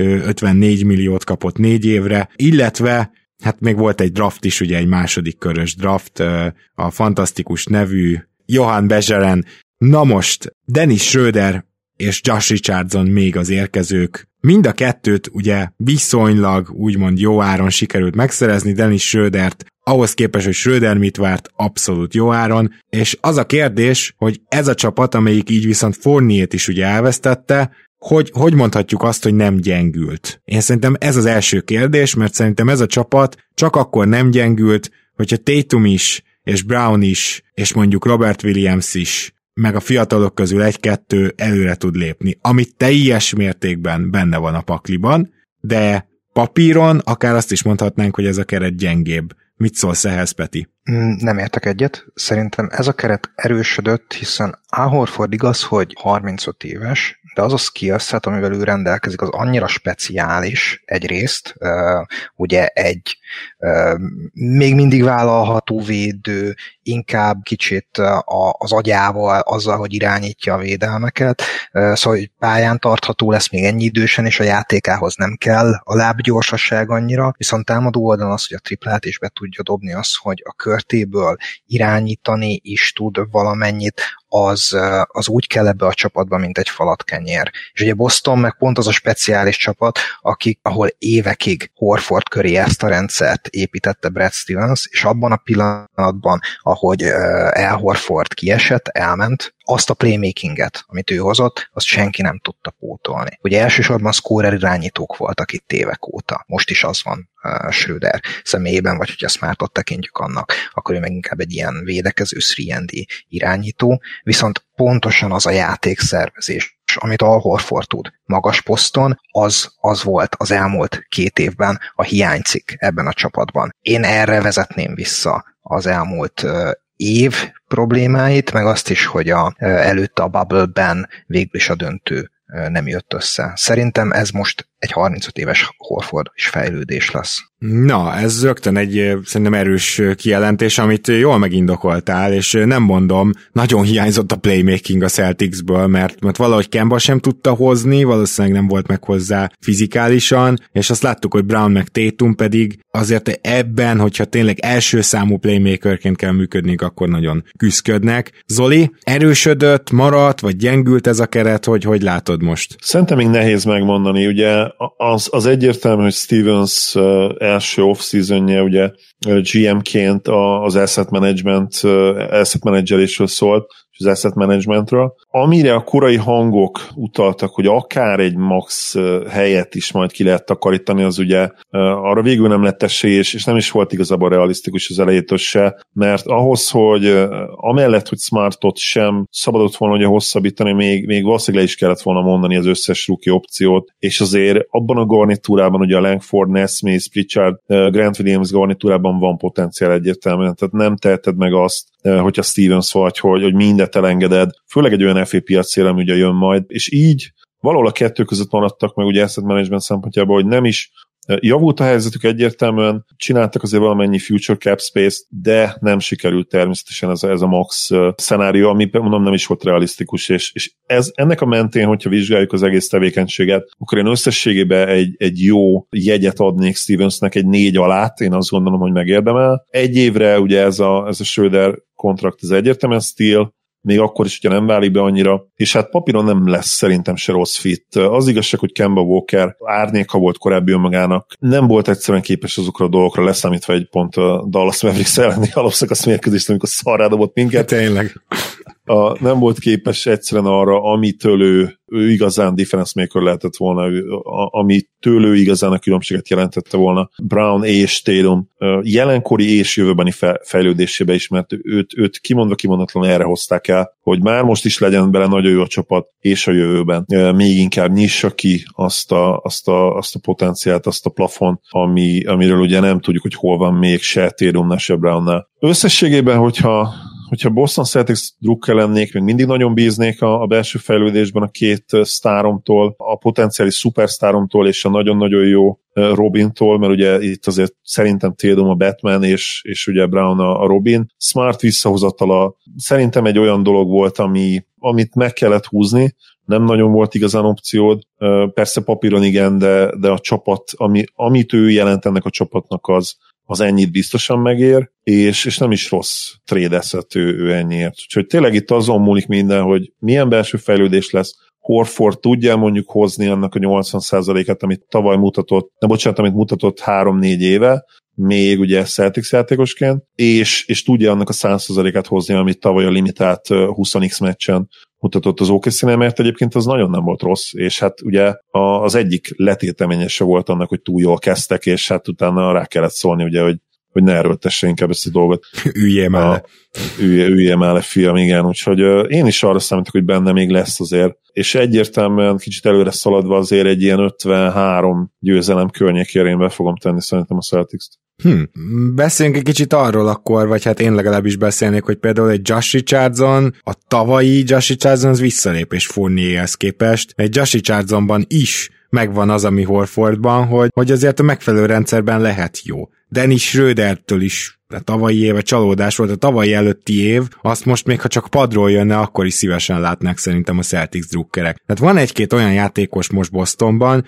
54 milliót kapott 4 évre, illetve hát még volt egy draft is, ugye egy második körös draft, a fantasztikus nevű Johan Bezseren. Na most, Dennis Schröder és Josh Richardson még az érkezők. Mind a kettőt ugye viszonylag úgymond jó áron sikerült megszerezni, Dennis Schrödert ahhoz képest, hogy Schröder mit várt, abszolút jó áron, és az a kérdés, hogy ez a csapat, amelyik így viszont Fourniert is ugye elvesztette, hogy mondhatjuk azt, hogy nem gyengült? Én szerintem ez az első kérdés, mert szerintem ez a csapat csak akkor nem gyengült, hogyha Tatum is, és Brown is, és mondjuk Robert Williams is, meg a fiatalok közül 1-2 előre tud lépni, amit teljes mértékben benne van a pakliban, de papíron akár azt is mondhatnánk, hogy ez a keret gyengébb. Mit szólsz ehhez, Peti? Nem értek egyet. Szerintem ez a keret erősödött, hiszen Al Horford igaz, hogy 35 éves, de az a skillset, amivel ő rendelkezik, az annyira speciális egyrészt, ugye egy még mindig vállalható védő, inkább kicsit az agyával, azzal, hogy irányítja a védelmeket, szóval hogy pályán tartható lesz még ennyi idősen, és a játékához nem kell a lábgyorsaság annyira, viszont támadó oldalon az, hogy a triplát is be tudja dobni, az, hogy a körtéből irányítani is tud valamennyit, az úgy kell ebbe a csapatba, mint egy falatkenyér. És ugye Boston meg pont az a speciális csapat, ahol évekig Horford köré ezt a rendszert építette Brad Stevens, és abban a pillanatban, ahogy Al Horford kiesett, elment, azt a playmakinget, amit ő hozott, azt senki nem tudta pótolni. Ugye elsősorban scorer irányítók voltak itt évek óta. Most is az van Schröder személyében, vagy hogyha Smartot tekintjük annak, akkor ő meg inkább egy ilyen védekező 3&D irányító, viszont pontosan az a játékszervezés, amit Al Horford tud magas poszton, az volt az elmúlt 2 évben a hiánycikk ebben a csapatban. Én erre vezetném vissza az elmúlt év problémáit, meg azt is, hogy előtte a bubble-ben végül is a döntő nem jött össze. Szerintem ez most egy 35 éves Horford is fejlődés lesz. Na, ez rögtön egy szerintem erős kijelentés, amit jól megindokoltál, és nem mondom, nagyon hiányzott a playmaking a Celticsből, mert valahogy Kemba sem tudta hozni, valószínűleg nem volt meg hozzá fizikálisan, és azt láttuk, hogy Brown meg Tatum pedig azért ebben, hogyha tényleg első számú playmakerként kell működniük, akkor nagyon küszködnek. Zoli, erősödött, maradt, vagy gyengült ez a keret, hogy látod most? Szerintem még nehéz megmondani, ugye az egyértelmű, hogy Stevens első off-seasonje ugye GM-ként az asset managerésről szólt, és az asset managementről. Amire a korai hangok utaltak, hogy akár egy max helyet is majd ki lehet takarítani, az ugye arra végül nem lett esély, és nem is volt igazából realisztikus az elejétől se, mert ahhoz, hogy amellett, hogy Smartot sem szabadott volna ugye hosszabbítani, még valószínűleg le is kellett volna mondani az összes rookie opciót, és azért abban a garnitúrában, ugye a Langford, Nesmith, Pritchard, Grant Williams garnitúrában van potenciál egyértelműen, tehát nem teheted meg azt, hogyha Stevens vagy, hogy mindet elengeded, főleg egy olyan FA piacére, ami ugye jön majd, és így valahol a kettő között maradtak meg ugye asset management szempontjából, hogy nem is javult a helyzetük egyértelműen, csináltak azért valamennyi future cap space-t, de nem sikerült természetesen ez a max szenárió, ami mondom nem is volt realisztikus, és ennek a mentén, hogyha vizsgáljuk az egész tevékenységet, akkor én összességében egy jó jegyet adnék Stevensnek, egy 4 alát, én azt gondolom, hogy megérdemel. Egy évre ugye ez a Schröder kontrakt, ez egyértelműen steal, még akkor is, hogyha nem válik be annyira, és hát papíron nem lesz szerintem se rossz fit. Az igazság, hogy Kemba Walker árnyéka volt korábbi önmagának, nem volt egyszerűen képes azokra a dolgokra, leszámítva egy pont a Dallas Mavericks elleni alapszakasz mérkőzést, amikor szarrá dobott minket. Tényleg. Nem volt képes egyszerűen arra, amitől ő igazán difference maker lehetett volna, amitől ő igazán a különbséget jelentette volna Brown és Tatum jelenkori és jövőbeni fejlődésébe is, mert őt kimondatlanul erre hozták el, hogy már most is legyen bele nagyon jó a csapat, és a jövőben még inkább nyissa ki azt a potenciált, azt a plafont, amiről ugye nem tudjuk, hogy hol van még se Tatumnál, se Brownnál. Összességében, hogyha Boston Celtics drukkel lennék, még mindig nagyon bíznék a belső fejlődésben a 2 sztáromtól, a potenciális szupersztáromtól és a nagyon-nagyon jó Robintól, mert ugye itt azért szerintem Tatum a Batman, és ugye Brown a Robin. Smart visszahozatala szerintem egy olyan dolog volt, amit meg kellett húzni, nem nagyon volt igazán opciód, persze papíron igen, de a csapat, amit ő jelent ennek a csapatnak az ennyit biztosan megér, és nem is rossz trade-eszet ő ennyiért. Úgyhogy tényleg itt azon múlik minden, hogy milyen belső fejlődés lesz, Horford tudja mondjuk hozni annak a 80%-át, amit tavaly mutatott, amit mutatott 3-4 éve, még ugye Celtics játékosként, és tudja annak a 100%-át hozni, amit tavaly a limitált 20x meccsen mutatott az OKC-nél, mert egyébként az nagyon nem volt rossz, és hát ugye az egyik letéteményese volt annak, hogy túl jól kezdtek, és hát utána rá kellett szólni, ugye, hogy ne erőltesse inkább ezt a dolgot. Üljél már le, fiam, igen. Úgyhogy én is arra számítok, hogy benne még lesz azért. És egyértelműen kicsit előre szaladva azért egy ilyen 53 győzelem környékére én be fogom tenni szerintem a Celtics-t. Beszéljünk egy kicsit arról akkor, vagy hát én legalábbis beszélnék, hogy például egy Josh Richardson, a tavalyi Josh Richardson az visszalépés Fournierhez képest. Egy Josh Richardsonban is megvan az, ami Horfordban, hogy azért a megfelelő rendszerben lehet jó. Dennis Schrödertől is a tavalyi éve csalódás volt, a tavalyi előtti év, azt most még ha csak padról jönne, akkor is szívesen látnák szerintem a Celtics drukkerek. Tehát van egy-két olyan játékos most Bostonban,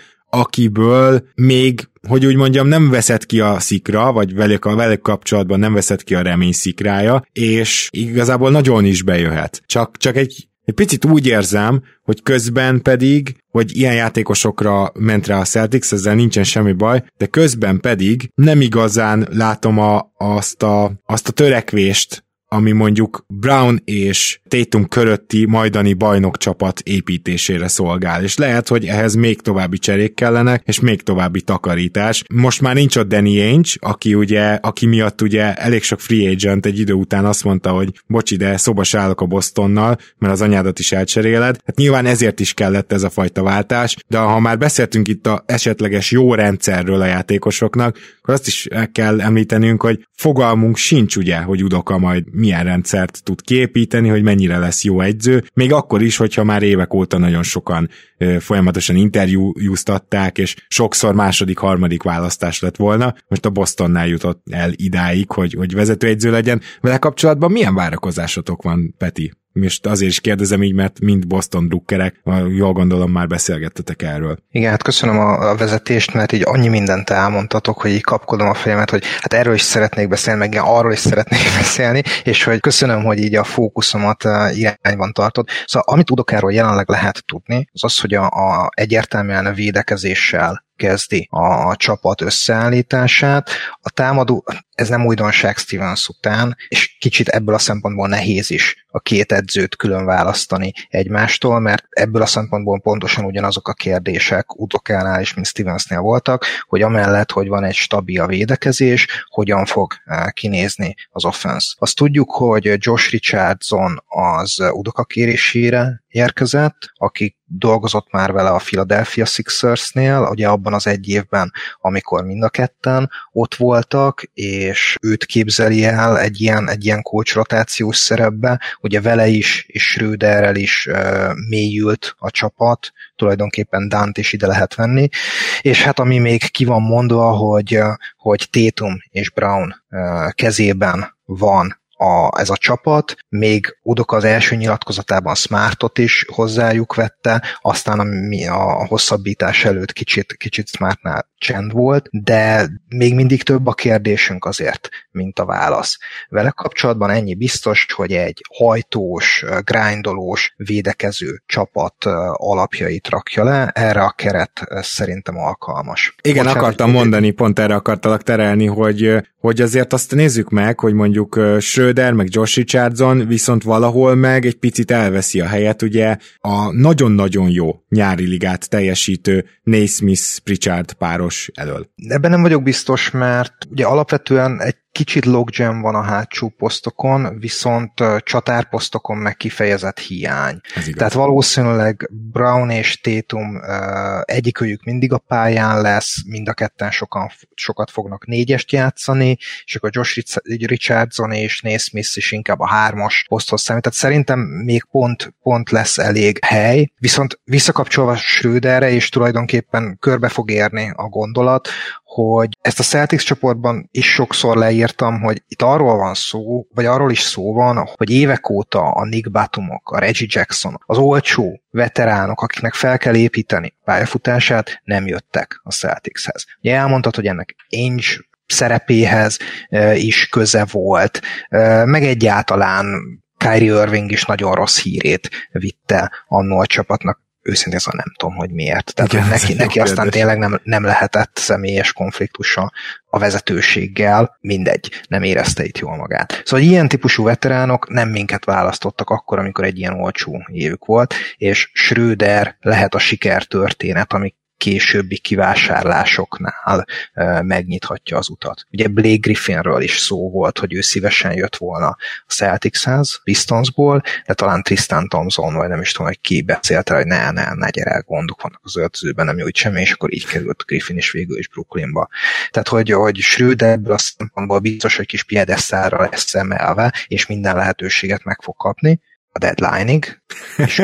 akiből még, hogy úgy mondjam, nem veszett ki a szikra, vagy velük kapcsolatban nem veszett ki a remény szikrája, és igazából nagyon is bejöhet. Csak egy picit úgy érzem, hogy közben pedig, hogy ilyen játékosokra ment rá a Celtics, ezzel nincsen semmi baj, de közben pedig nem igazán látom azt a törekvést, ami mondjuk Brown és Tatum körötti majdani bajnokcsapat építésére szolgál, és lehet, hogy ehhez még további cserék kellenek, és még további takarítás. Most már nincs ott Danny Ainge, aki miatt ugye elég sok free agent egy idő után azt mondta, hogy bocsi, de szóba se állok a Bostonnal, mert az anyádat is elcseréled. Hát nyilván ezért is kellett ez a fajta váltás, de ha már beszéltünk itt a esetleges jó rendszerről a játékosoknak, akkor azt is kell említenünk, hogy fogalmunk sincs ugye, hogy Udoka majd milyen rendszert tud kiépíteni, hogy mennyire lesz jó edző, még akkor is, hogyha már évek óta nagyon sokan folyamatosan interjúztatták, és sokszor második, harmadik választás lett volna. Most a Bostonnál jutott el idáig, hogy vezetőedző legyen. Vele kapcsolatban milyen várakozásotok van, Peti? Most azért is kérdezem így, mert mind Boston drukkerek, jól gondolom már beszélgettetek erről. Igen, hát köszönöm a vezetést, mert így annyi mindent elmondtatok, hogy így kapkodom a fejemet, hogy hát erről is szeretnék beszélni, meg arról is szeretnék beszélni, és hogy köszönöm, hogy így a fókuszomat irányban tartod. Szóval amit Udokáról jelenleg lehet tudni, az, hogy a egyértelműen a védekezéssel kezdi a csapat összeállítását. A támadó, ez nem újdonság Stevens után, és kicsit ebből a szempontból nehéz is a két edzőt külön választani egymástól, mert ebből a szempontból pontosan ugyanazok a kérdések Udokánál is, mint Stevensnél voltak, hogy amellett, hogy van egy stabil védekezés, hogyan fog kinézni az offense. Azt tudjuk, hogy Josh Richardson az Udoka kérésére érkezett, aki dolgozott már vele a Philadelphia Sixersnél, ugye abban az egy évben, amikor mind a ketten ott voltak, és őt képzeli el egy ilyen coach rotációs szerepbe, ugye vele is, és Schröderrel is mélyült a csapat, tulajdonképpen Dunt is ide lehet venni, és hát ami még ki van mondva, hogy Tatum és Brown kezében van ez a csapat, még Udoka az első nyilatkozatában Smartot is hozzájuk vette, aztán a hosszabbítás előtt kicsit Smartnál csend volt, de még mindig több a kérdésünk azért, mint a válasz. Vele kapcsolatban ennyi biztos, hogy egy hajtós, grindolós, védekező csapat alapjait rakja le, erre a keret szerintem alkalmas. Igen, akartam mondani, pont erre akartalak terelni, hogy azért azt nézzük meg, hogy mondjuk Schröder, meg Josh Richardson viszont valahol meg egy picit elveszi a helyet, ugye a nagyon-nagyon jó nyári ligát teljesítő Naismith-Pritchard páros elől. Ebben nem vagyok biztos, mert ugye alapvetően egy kicsit logjam van a hátsó posztokon, viszont csatárposztokon meg kifejezett hiány. Tehát valószínűleg Brown és Tatum egyikőjük mindig a pályán lesz, mind a ketten sokat fognak négyest játszani, és akkor Josh Richardson és Naismith is inkább a 3-as poszthoz számít. Tehát szerintem még pont lesz elég hely, viszont visszakapcsolva Schröderre, és tulajdonképpen körbe fog érni a gondolat, hogy ezt a Celtics csoportban is sokszor leírtam, hogy itt arról van szó, vagy arról is szó van, hogy évek óta a Nick Batumok, a Reggie Jackson, az olcsó veteránok, akiknek fel kell építeni pályafutását, nem jöttek a Celticshez. Ugye elmondtad, hogy ennek Ainge szerepéhez is köze volt, meg egyáltalán Kyrie Irving is nagyon rossz hírét vitte annó a csapatnak. Őszintén szóval nem tudom, hogy miért. Tehát igen, neki aztán tényleg nem lehetett személyes konfliktusa a vezetőséggel, mindegy, nem érezte itt jól magát. Szóval ilyen típusú veteránok nem minket választottak akkor, amikor egy ilyen olcsó évük volt, és Schröder lehet a sikertörténet, ami későbbi kivásárlásoknál megnyithatja az utat. Ugye Blake Griffinről is szó volt, hogy ő szívesen jött volna a Celticshez, Pistonsból, de talán Tristan Thompson, vagy nem is tudom, hogy ki beszélt rá, hogy ne gyere, gondok vannak az öltözőben, nem nyújt semmi, és akkor így került Griffin is végül is Brooklynba. Tehát, hogy Schröder ebből a szempontból biztos, hogy kis piedesztára lesz emelve, és minden lehetőséget meg fog kapni a deadline-ig, és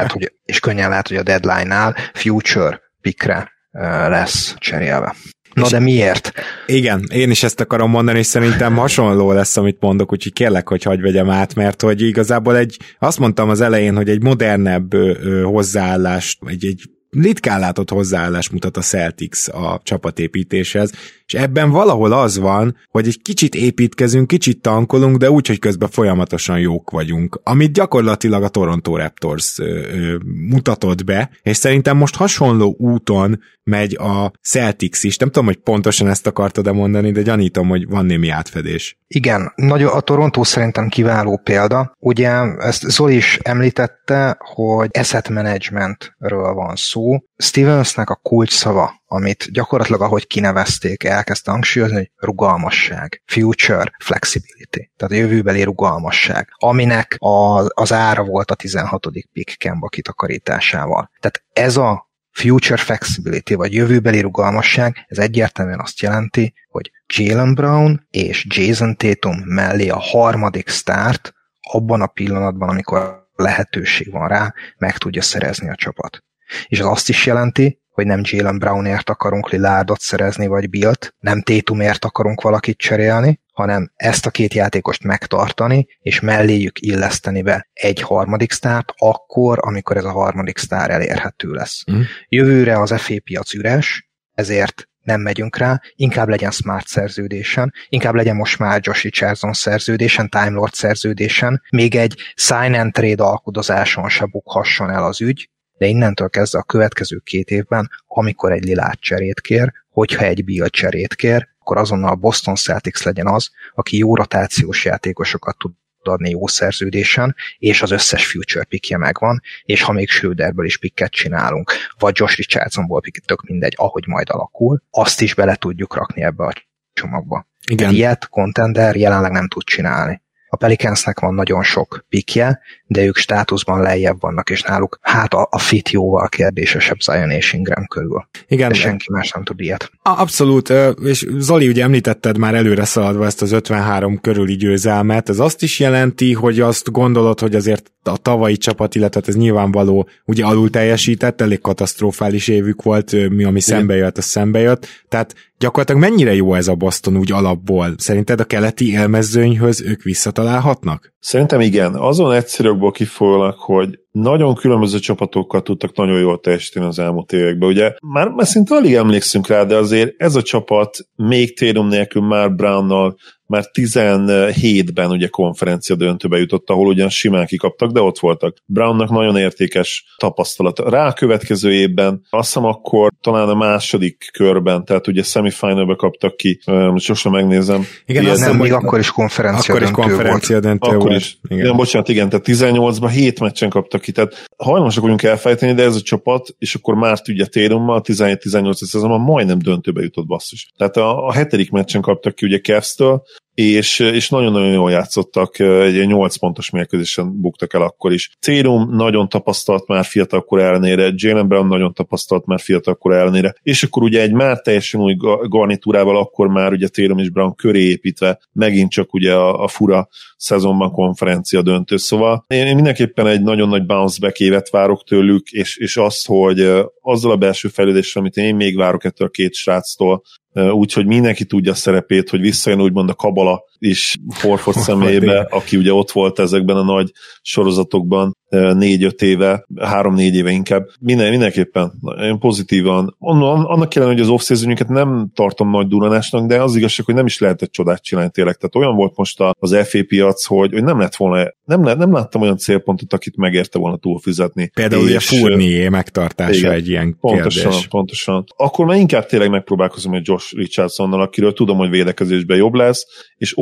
könnyen lehet, hogy a deadline-nál future pickre lesz cserélve. Na de miért? Igen, én is ezt akarom mondani, és szerintem hasonló lesz, amit mondok, úgyhogy kérlek, hogy hagyj vegyem át, mert hogy igazából azt mondtam az elején, hogy egy modernebb hozzáállást, egy ritkán látott hozzáállást mutat a Celtics a csapatépítéshez, és ebben valahol az van, hogy egy kicsit építkezünk, kicsit tankolunk, de úgy, hogy közben folyamatosan jók vagyunk, amit gyakorlatilag a Toronto Raptors mutatott be, és szerintem most hasonló úton megy a Celtics is. Nem tudom, hogy pontosan ezt akartad-e mondani, de gyanítom, hogy van némi átfedés. Igen, a Toronto szerintem kiváló példa. Ugye ezt Zoli is említette, hogy asset managementről van szó. Stevensnek a kulcsszava, amit gyakorlatilag ahogy kinevezték, elkezdte hangsúlyozni, hogy rugalmasság, future flexibility, tehát a jövőbeli rugalmasság, aminek az ára volt a 16. pick Kemba kitakarításával. Tehát ez a future flexibility, vagy jövőbeli rugalmasság, ez egyértelműen azt jelenti, hogy Jaylen Brown és Jason Tatum mellé a harmadik sztárt abban a pillanatban, amikor lehetőség van rá, meg tudja szerezni a csapat. És az azt is jelenti, hogy nem Jaylen Brownért akarunk Lillardot szerezni, vagy Billt, nem Tatumért akarunk valakit cserélni, hanem ezt a két játékost megtartani, és melléjük illeszteni be egy harmadik sztárt, akkor, amikor ez a harmadik sztár elérhető lesz. Jövőre az FA piac üres, ezért nem megyünk rá, inkább legyen Smart szerződésen, inkább legyen most már Josh Richardson szerződésen, Time Lord szerződésen, még egy sign and trade alkudozáson se bukhasson el az ügy, de innentől kezdve a következő 2 évben, amikor egy Lillard cserét kér, hogyha egy Bill cserét kér, akkor azonnal a Boston Celtics legyen az, aki jó rotációs játékosokat tud adni jó szerződésen, és az összes future pickje megvan, és ha még Schröderből is picket csinálunk, vagy Josh Richardsonból picket, tök mindegy, ahogy majd alakul, azt is bele tudjuk rakni ebbe a csomagba. Igen. Ilyet contender jelenleg nem tud csinálni. A Pelicansnek van nagyon sok pickje, de ők státuszban lejjebb vannak, és náluk a fit jóval kérdésesebb Zion és Ingram körül. Igen. De senki más nem tud ilyet. Abszolút, és Zoli, ugye említetted már előre szaladva ezt az 53 körüli győzelmet, ez azt is jelenti, hogy azt gondolod, hogy azért a tavalyi csapat, illetve ez nyilvánvaló, ugye alul teljesített, elég katasztrofális évük volt, ami szembe jött, tehát gyakorlatilag mennyire jó ez a Boston úgy alapból? Szerinted a keleti élmezőnyhöz ők visszatalálhatnak? Szerintem igen. Azon egyszerűbből kifolyólag, hogy nagyon különböző csapatokkal tudtak nagyon jól teljesíteni az elmúlt években. Ugye már szinte alig emlékszünk rá, de azért ez a csapat még Tatum nélkül már Brownnal már 17-ben ugye konferencia döntőbe jutott, ahol ugyan simán kikaptak, de ott voltak. Brownnak nagyon értékes tapasztalat. Rá a következő évben, azt hiszem akkor talán a második körben, tehát ugye semifinalbe kaptak ki, sosem megnézem. Igen, azt nem, még akkor is konferencia döntő volt. Igen, bocsánat, igen, tehát 18-ban 7 meccsen kaptak ki, tehát hajlamosak vagyunk elfejteni, de ez a csapat, és akkor már ugye Tatummal 17-18 szezonban majdnem döntőbe jutott basszus. Tehát a 7. meccsen kaptak ki ugye Cavs-től, és nagyon-nagyon jól játszottak, egy 8 pontos mérkőzésen buktak el akkor is. Tatum nagyon tapasztalt már fiatalkor ellenére, Jaylen Brown nagyon tapasztalt már fiatalkor ellenére, és akkor ugye egy már teljesen új garnitúrával akkor már ugye Tatum és Brown köré építve megint csak ugye a fura szezonban konferencia döntő. Szóval én mindenképpen egy nagyon nagy bounce back évet várok tőlük, és azt, hogy azzal a belső fejlődéssel, amit én még várok ettől a 2 sráctól, úgyhogy mindenki tudja a szerepét, hogy visszajön úgymond a Kabala is Horford személyébe, aki ugye ott volt ezekben a nagy sorozatokban 4-5 éve, 3-4 éve inkább. Mindenképpen én pozitívan. Annak kellene, hogy az off-seasonjüket nem tartom nagy duranásnak, de az igazság, hogy nem is lehetett csodát csinálni tényleg. Tehát olyan volt most az FA piac, hogy nem lett volna, nem láttam olyan célpontot, akit megérte volna túlfizetni. Például ugye Fournier megtartása igen, egy ilyen kérdés. Pontosan. Akkor már inkább tényleg megpróbálkozom egy Josh Richardsonnal, akiről tudom, hogy védekezésben jobb lesz, és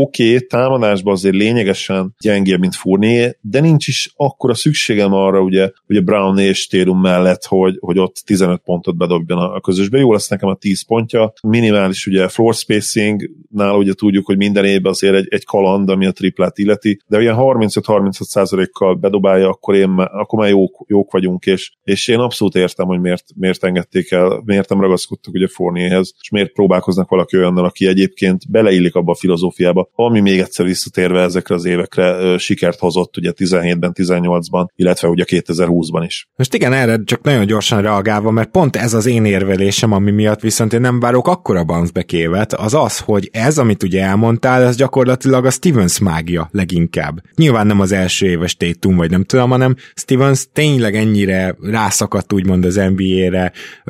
oké, támadásban azért lényegesen gyengébb, mint Fournier, de nincs is akkora szükségem arra, ugye Brown és Tatum mellett, hogy ott 15 pontot bedobjon a közösbe. Jó lesz nekem a 10 pontja. Minimális ugye floor spacing, nála ugye tudjuk, hogy minden évben azért egy kaland, ami a triplát illeti, de ilyen 35-36%-kal bedobálja, akkor már jók vagyunk, és én abszolút értem, hogy miért engedték el, miért nem ragaszkodtak ugye Fournierhez, és miért próbálkoznak valaki olyannal, aki egyébként beleillik abba a filozófiába, ami még egyszer visszatérve ezekre az évekre sikert hozott ugye 17-ben, 18-ban, illetve ugye 2020-ban is. Most igen, erre csak nagyon gyorsan reagálva, mert pont ez az én érvelésem, ami miatt viszont én nem várok akkora bounce-back évet, az, hogy ez, amit ugye elmondtál, ez gyakorlatilag a Stevens mágia leginkább. Nyilván nem az első éves Tatum, vagy nem tudom, hanem Stevens tényleg ennyire rászakadt úgymond az NBA-re,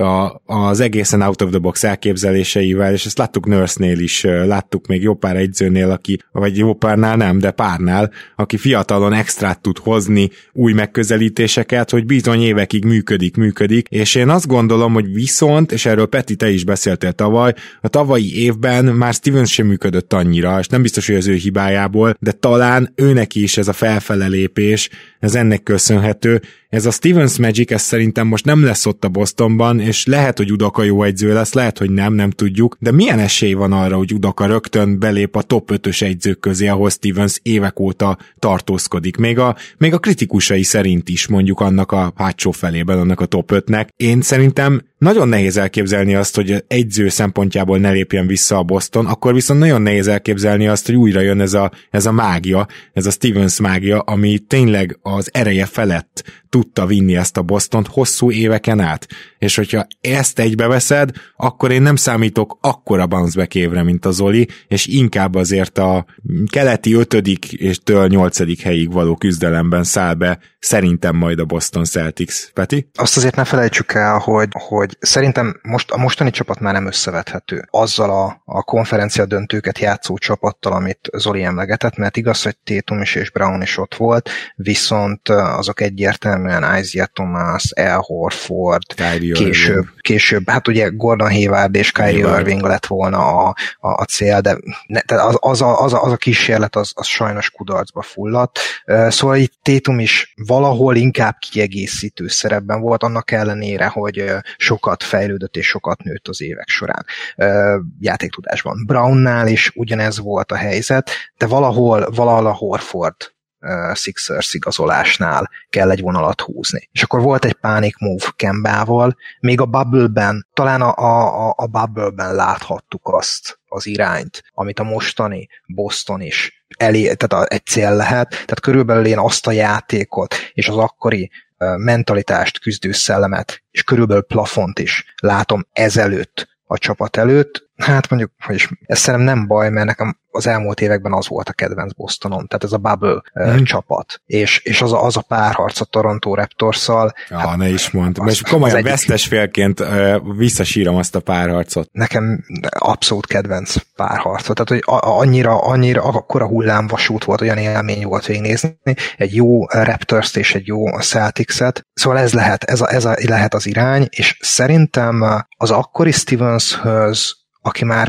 az egészen out of the box elképzeléseivel, és ezt láttuk Nurse-nél is, láttuk még jó pár egyzőnél, vagy jó párnál nem, de párnál, aki fiatalon extrát tud hozni, új megközelítéseket, hogy bizony évekig működik, és én azt gondolom, hogy viszont, és erről Peti, te is beszéltél tavaly, a tavalyi évben már Stevens sem működött annyira, és nem biztos, hogy az ő hibájából, de talán őnek is ez a felfele lépés, ez ennek köszönhető. Ez a Stevens Magic, ez szerintem most nem lesz ott a Bostonban, és lehet, hogy Udoka jó egyző lesz, lehet, hogy nem tudjuk, de milyen esély van arra, hogy Udoka rögtön belép a top 5-ös egyzők közé, ahol Stevens évek óta tartózkodik. Még a kritikusai szerint is mondjuk annak a hátsó felében, annak a top 5-nek. Én szerintem nagyon nehéz elképzelni azt, hogy egyző szempontjából ne lépjen vissza a Boston, akkor viszont nagyon nehéz elképzelni azt, hogy újra jön ez a mágia, ez a Stevens mágia, ami tényleg az ereje felett tudta vinni ezt a Bostont hosszú éveken át. És hogyha ezt egybeveszed, akkor én nem számítok akkora bounce-back évre, mint a Zoli, és inkább azért a keleti 5. és 8. helyig való küzdelemben száll be szerintem majd a Boston Celtics. Peti? Azt azért ne felejtsük el, hogy szerintem a mostani csapat már nem összevethető azzal a konferencia döntőket játszó csapattal, amit Zoli emlegetett, mert igaz, hogy Tatum is és Brown is ott volt, viszont azok egyértelműen Isaiah Thomas, Al Horford, később, hát ugye Gordon Hayward és Kyrie Irving lett volna a cél, de az a kísérlet az sajnos kudarcba fulladt. Szóval itt Tatum is valahol inkább kiegészítő szerepben volt, annak ellenére, hogy sokat fejlődött és sokat nőtt az évek során játéktudásban. Brownnál is ugyanez volt a helyzet, de valahol a Horford Sixers igazolásnál kell egy vonalat húzni. És akkor volt egy panic move Kembával, még a bubble-ben, talán a bubble-ben láthattuk azt az irányt, amit a mostani Boston is tehát egy cél lehet, tehát körülbelül én azt a játékot és az akkori mentalitást, küzdőszellemet és körülbelül plafont is látom ezelőtt a csapat előtt. Hát mondjuk, hogy ez szerintem nem baj, mert nekem az elmúlt években az volt a kedvenc Bostonon, tehát ez a bubble csapat, és az a párharc a Toronto Raptorsszal. Hát, ne is mondd, most komolyan vesztes félként visszasírom azt a párharcot. Nekem abszolút kedvenc párharcot, tehát hogy annyira akkora hullámvasút volt, olyan élmény volt végignézni, egy jó Raptors-t és egy jó Celtics-et, szóval ez lehet az irány, és szerintem az akkori Stevenshöz, aki már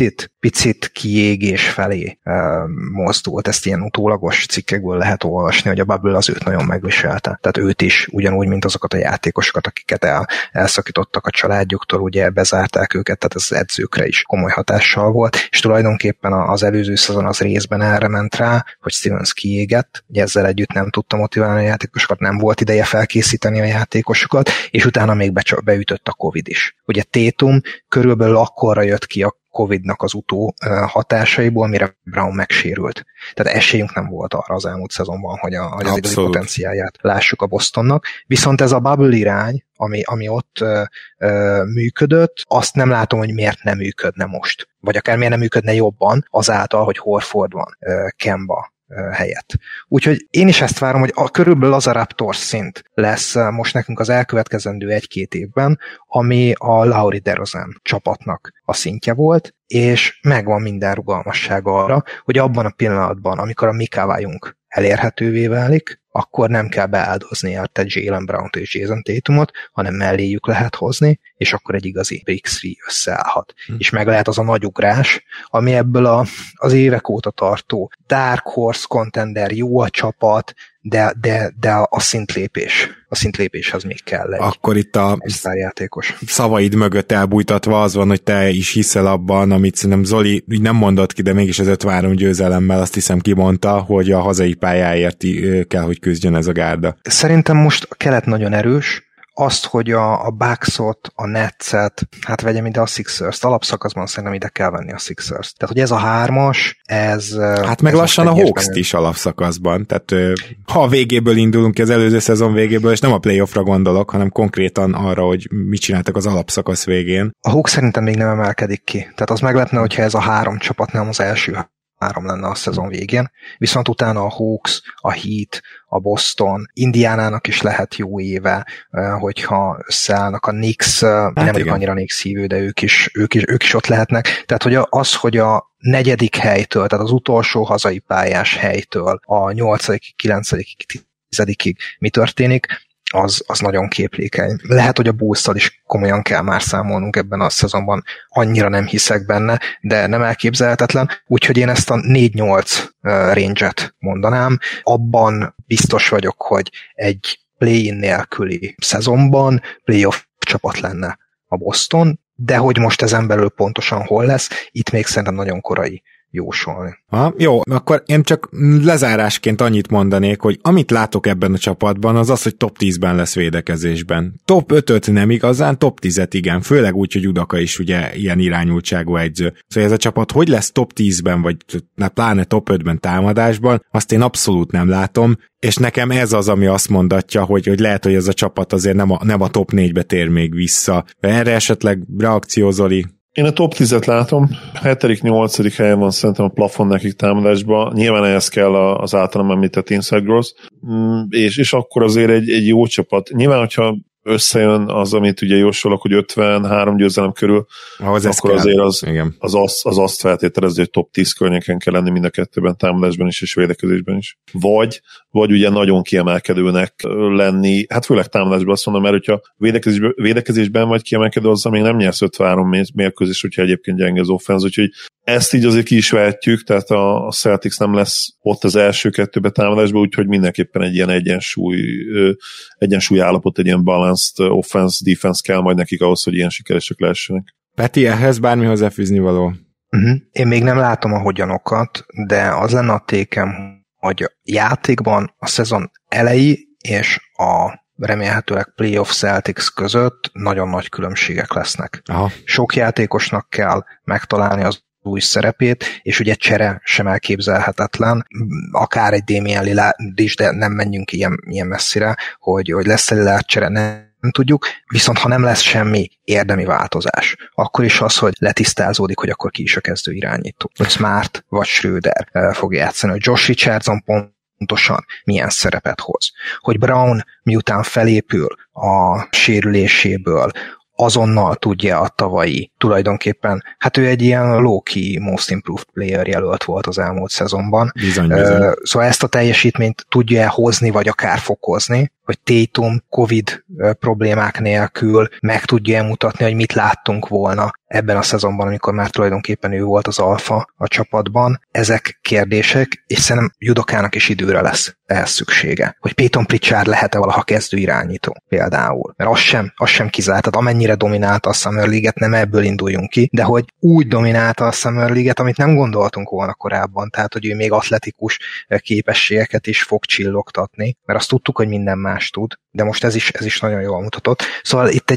picit kiégés felé mozdult, ezt ilyen utólagos cikkekből lehet olvasni, hogy a bubble az őt nagyon megviselte. Tehát őt is ugyanúgy, mint azokat a játékosokat, akiket elszakítottak a családjuktól, ugye bezárták őket, tehát ez edzőkre is komoly hatással volt, és tulajdonképpen az előző szezon az részben erre ment rá, hogy Stevens kiégett, ugye ezzel együtt nem tudta motiválni a játékosokat, nem volt ideje felkészíteni a játékosokat, és utána még beütött a Covid is. Ugye Tatum körülbelül akkorra jött ki a Covid-nak az hatásaiból, mire Brown megsérült. Tehát esélyünk nem volt arra az elmúlt szezonban, hogy az igazi potenciálját lássuk a Bostonnak. Viszont ez a bubble irány, ami ott működött, azt nem látom, hogy miért nem működne most. Vagy akár miért nem működne jobban azáltal, hogy Horford van Kemba helyett. Úgyhogy én is ezt várom, hogy körülbelül az a Raptors szint lesz most nekünk az elkövetkezendő 1-2 évben, ami a Lauri DeRozan csapatnak a szintje volt, és megvan minden rugalmassága arra, hogy abban a pillanatban, amikor a mi Kawhiunk elérhetővé válik, akkor nem kell beáldozni a Jaylen Brownt és Jason Tatumot, hanem melléjük lehet hozni, és akkor egy igazi Big Three összeállhat. És meg lehet az a nagy ugrás, ami ebből az évek óta tartó Dark Horse contender, jó a csapat, de a szintlépéshez még kell egy akkor itt a sztárjátékos. Szavaid mögött elbújtatva az van, hogy te is hiszel abban, amit szerintem Zoli úgy nem mondott ki, de mégis az 5-3 győzelemmel azt hiszem kimondta, hogy a hazai pályáért kell, hogy küzdjön ez a gárda. Szerintem most a kelet nagyon erős, azt, hogy a Bucks-ot, a Nets-et, hát vegyem ide a Sixers-t, alapszakaszban szerintem ide kell venni a Sixers-t. Tehát, hogy ez a 3-as, ez... Hát meg ez lassan a Hawks-t is alapszakaszban, tehát ha a végéből indulunk ki, az előző szezon végéből, és nem a playoffra gondolok, hanem konkrétan arra, hogy mit csináltak az alapszakasz végén. A Hawks szerintem még nem emelkedik ki. Tehát az meglepne, hogyha ez a 3 csapat nem az első 3 lenne a szezon végén, viszont utána a Hawks, a Heat, a Boston, Indiánának is lehet jó éve, hogyha összeállnak a Knicks, nem vagyok annyira Knicks hívő, de ők is ott lehetnek. Tehát, hogy az, hogy a 4. helytől, tehát az utolsó hazai pályás helytől a 8., 9., 10. mi történik, az nagyon képlékeny. Lehet, hogy a Bulls-tal is komolyan kell már számolnunk ebben a szezonban, annyira nem hiszek benne, de nem elképzelhetetlen, úgyhogy én ezt a 4-8 range-et mondanám. Abban biztos vagyok, hogy egy play-in nélküli szezonban playoff csapat lenne a Boston, de hogy most ezen belül pontosan hol lesz, itt még szerintem nagyon korai jósolni. Jó, akkor én csak lezárásként annyit mondanék, hogy amit látok ebben a csapatban, az az, hogy top 10-ben lesz védekezésben. Top 5-öt nem igazán, top 10-et igen, főleg úgy, hogy Udaka is ugye ilyen irányultságú egyző. Szóval ez a csapat hogy lesz top 10-ben, vagy pláne top 5-ben támadásban, azt én abszolút nem látom, és nekem ez az, ami azt mondatja, hogy lehet, hogy ez a csapat azért nem a top 4-be tér még vissza. Erre esetleg reakció, Zoli? Én a top 10-et látom, 7.-8. helyen van szerintem a plafon nekik támadásban, nyilván ehhez kell az általam említett inside growth, és akkor azért egy jó csapat. Nyilván, hogyha összejön az, amit ugye jósolok, hogy 53 győzelem körül, akkor azért az azt feltételezi, hogy top 10 környéken kell lenni mind a kettőben, támadásban is és védekezésben is. Vagy ugye nagyon kiemelkedőnek lenni, hát főleg támadásban azt mondom, mert hogyha védekezésben vagy kiemelkedő, azzal még nem nyersz 53 mérkőzés, hogyha egyébként gyenge az offense, úgyhogy ezt így azért ki is vehetjük, tehát a Celtics nem lesz ott az első 2 támadásban, úgyhogy mindenképpen egy ilyen egyensúly állapot, egy ilyen balanced offense-defense kell majd nekik ahhoz, hogy ilyen sikeresek lehessenek. Peti, ehhez bármi hozzáfűzni való? Én még nem látom a hogyanokat, de az lenne a tékem, hogy a játékban a szezon elejé és a remélhetőleg playoff Celtics között nagyon nagy különbségek lesznek. Aha. Sok játékosnak kell megtalálni az új szerepét, és ugye csere sem elképzelhetetlen, akár egy Damian Lillard is, de nem menjünk ilyen messzire, hogy lesz Lillard csere, nem tudjuk, viszont ha nem lesz semmi érdemi változás, akkor is az, hogy letisztázódik, hogy akkor ki is a kezdő irányító. Hogy Smart vagy Schröder fog játszani, hogy Josh Richardson pontosan milyen szerepet hoz. Hogy Brown miután felépül a sérüléséből, azonnal tudja a tavalyi tulajdonképpen, hát ő egy ilyen low-key most improved player jelölt volt az elmúlt szezonban. Bizony. Szóval ezt a teljesítményt tudja hozni, vagy akár fokozni, hogy Tatum Covid problémák nélkül meg tudja mutatni, hogy mit láttunk volna ebben a szezonban, amikor már tulajdonképpen ő volt az alfa a csapatban. Ezek kérdések, és szerintem Udokának is időre lesz ehhez szüksége. Hogy Peyton Pritchard lehet-e valaha kezdő irányító például. Mert az sem kizárt, tehát amennyire dominálta a Summer League-et, nem ebből induljunk ki, de hogy úgy dominálta a Summer League-et, amit nem gondoltunk volna korábban, tehát hogy ő még atletikus képességeket is fog csillogtatni, mert azt tudtuk, hogy minden más tud, de most ez is nagyon jól mutatott. Szóval itt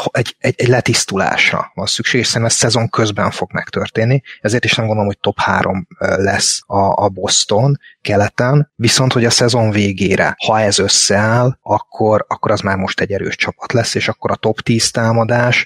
egy letisztulásra van szükség, és szerintem ez szezon közben fog megtörténni, ezért is nem gondolom, hogy top 3 lesz a Boston keleten, viszont hogy a szezon végére, ha ez összeáll, akkor az már most egy erős csapat lesz, és akkor a top 10 támadás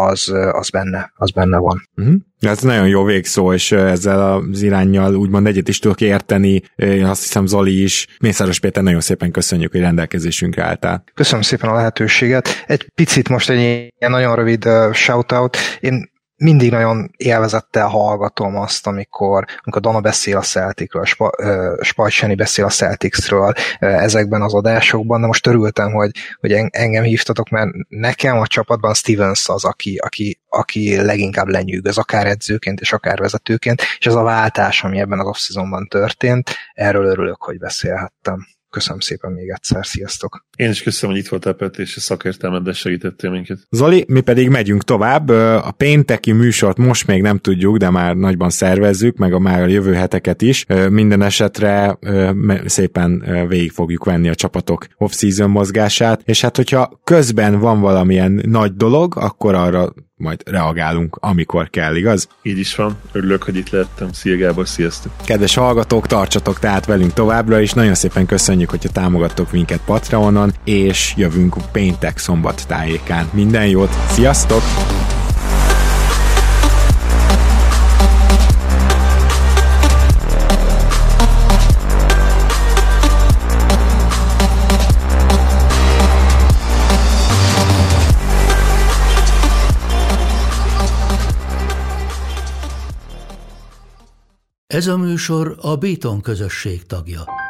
az benne van. Ez nagyon jó végszó, és ezzel az iránnyal úgymond egyet is tudok érteni, én azt hiszem Zoli is. Mészáros Péter, nagyon szépen köszönjük, hogy rendelkezésünkre álltál. Köszönöm szépen a lehetőséget. Egy picit most egy ilyen nagyon rövid shoutout. Én mindig nagyon élvezettel hallgatom azt, amikor Dana beszél a Celticről, Spajcseni beszél a Celticsről ezekben az adásokban, de most örültem, hogy engem hívtatok, mert nekem a csapatban Stevens az, aki leginkább lenyűgöz, akár edzőként és akár vezetőként, és ez a váltás, ami ebben az off-seasonban történt, erről örülök, hogy beszélhettem. Köszönöm szépen még egyszer, sziasztok! Én is köszönöm, hogy itt voltál, Peti, és a szakértelmeddel segítettél minket. Zoli, mi pedig megyünk tovább. A pénteki műsort most még nem tudjuk, de már nagyban szervezzük, meg már a jövő heteket is. Minden esetre szépen végig fogjuk venni a csapatok off-season mozgását, és hát hogyha közben van valamilyen nagy dolog, akkor arra majd reagálunk, amikor kell, igaz? Így is van. Örülök, hogy itt lehettem. Szia Gábor, sziasztok! Kedves hallgatók, tartsatok tehát velünk továbbra is. Nagyon szépen köszönjük, hogyha támogattok minket Patreonon, és jövünk péntek szombat tájékán. Minden jót, sziasztok! Ez a műsor a Béton közösség tagja.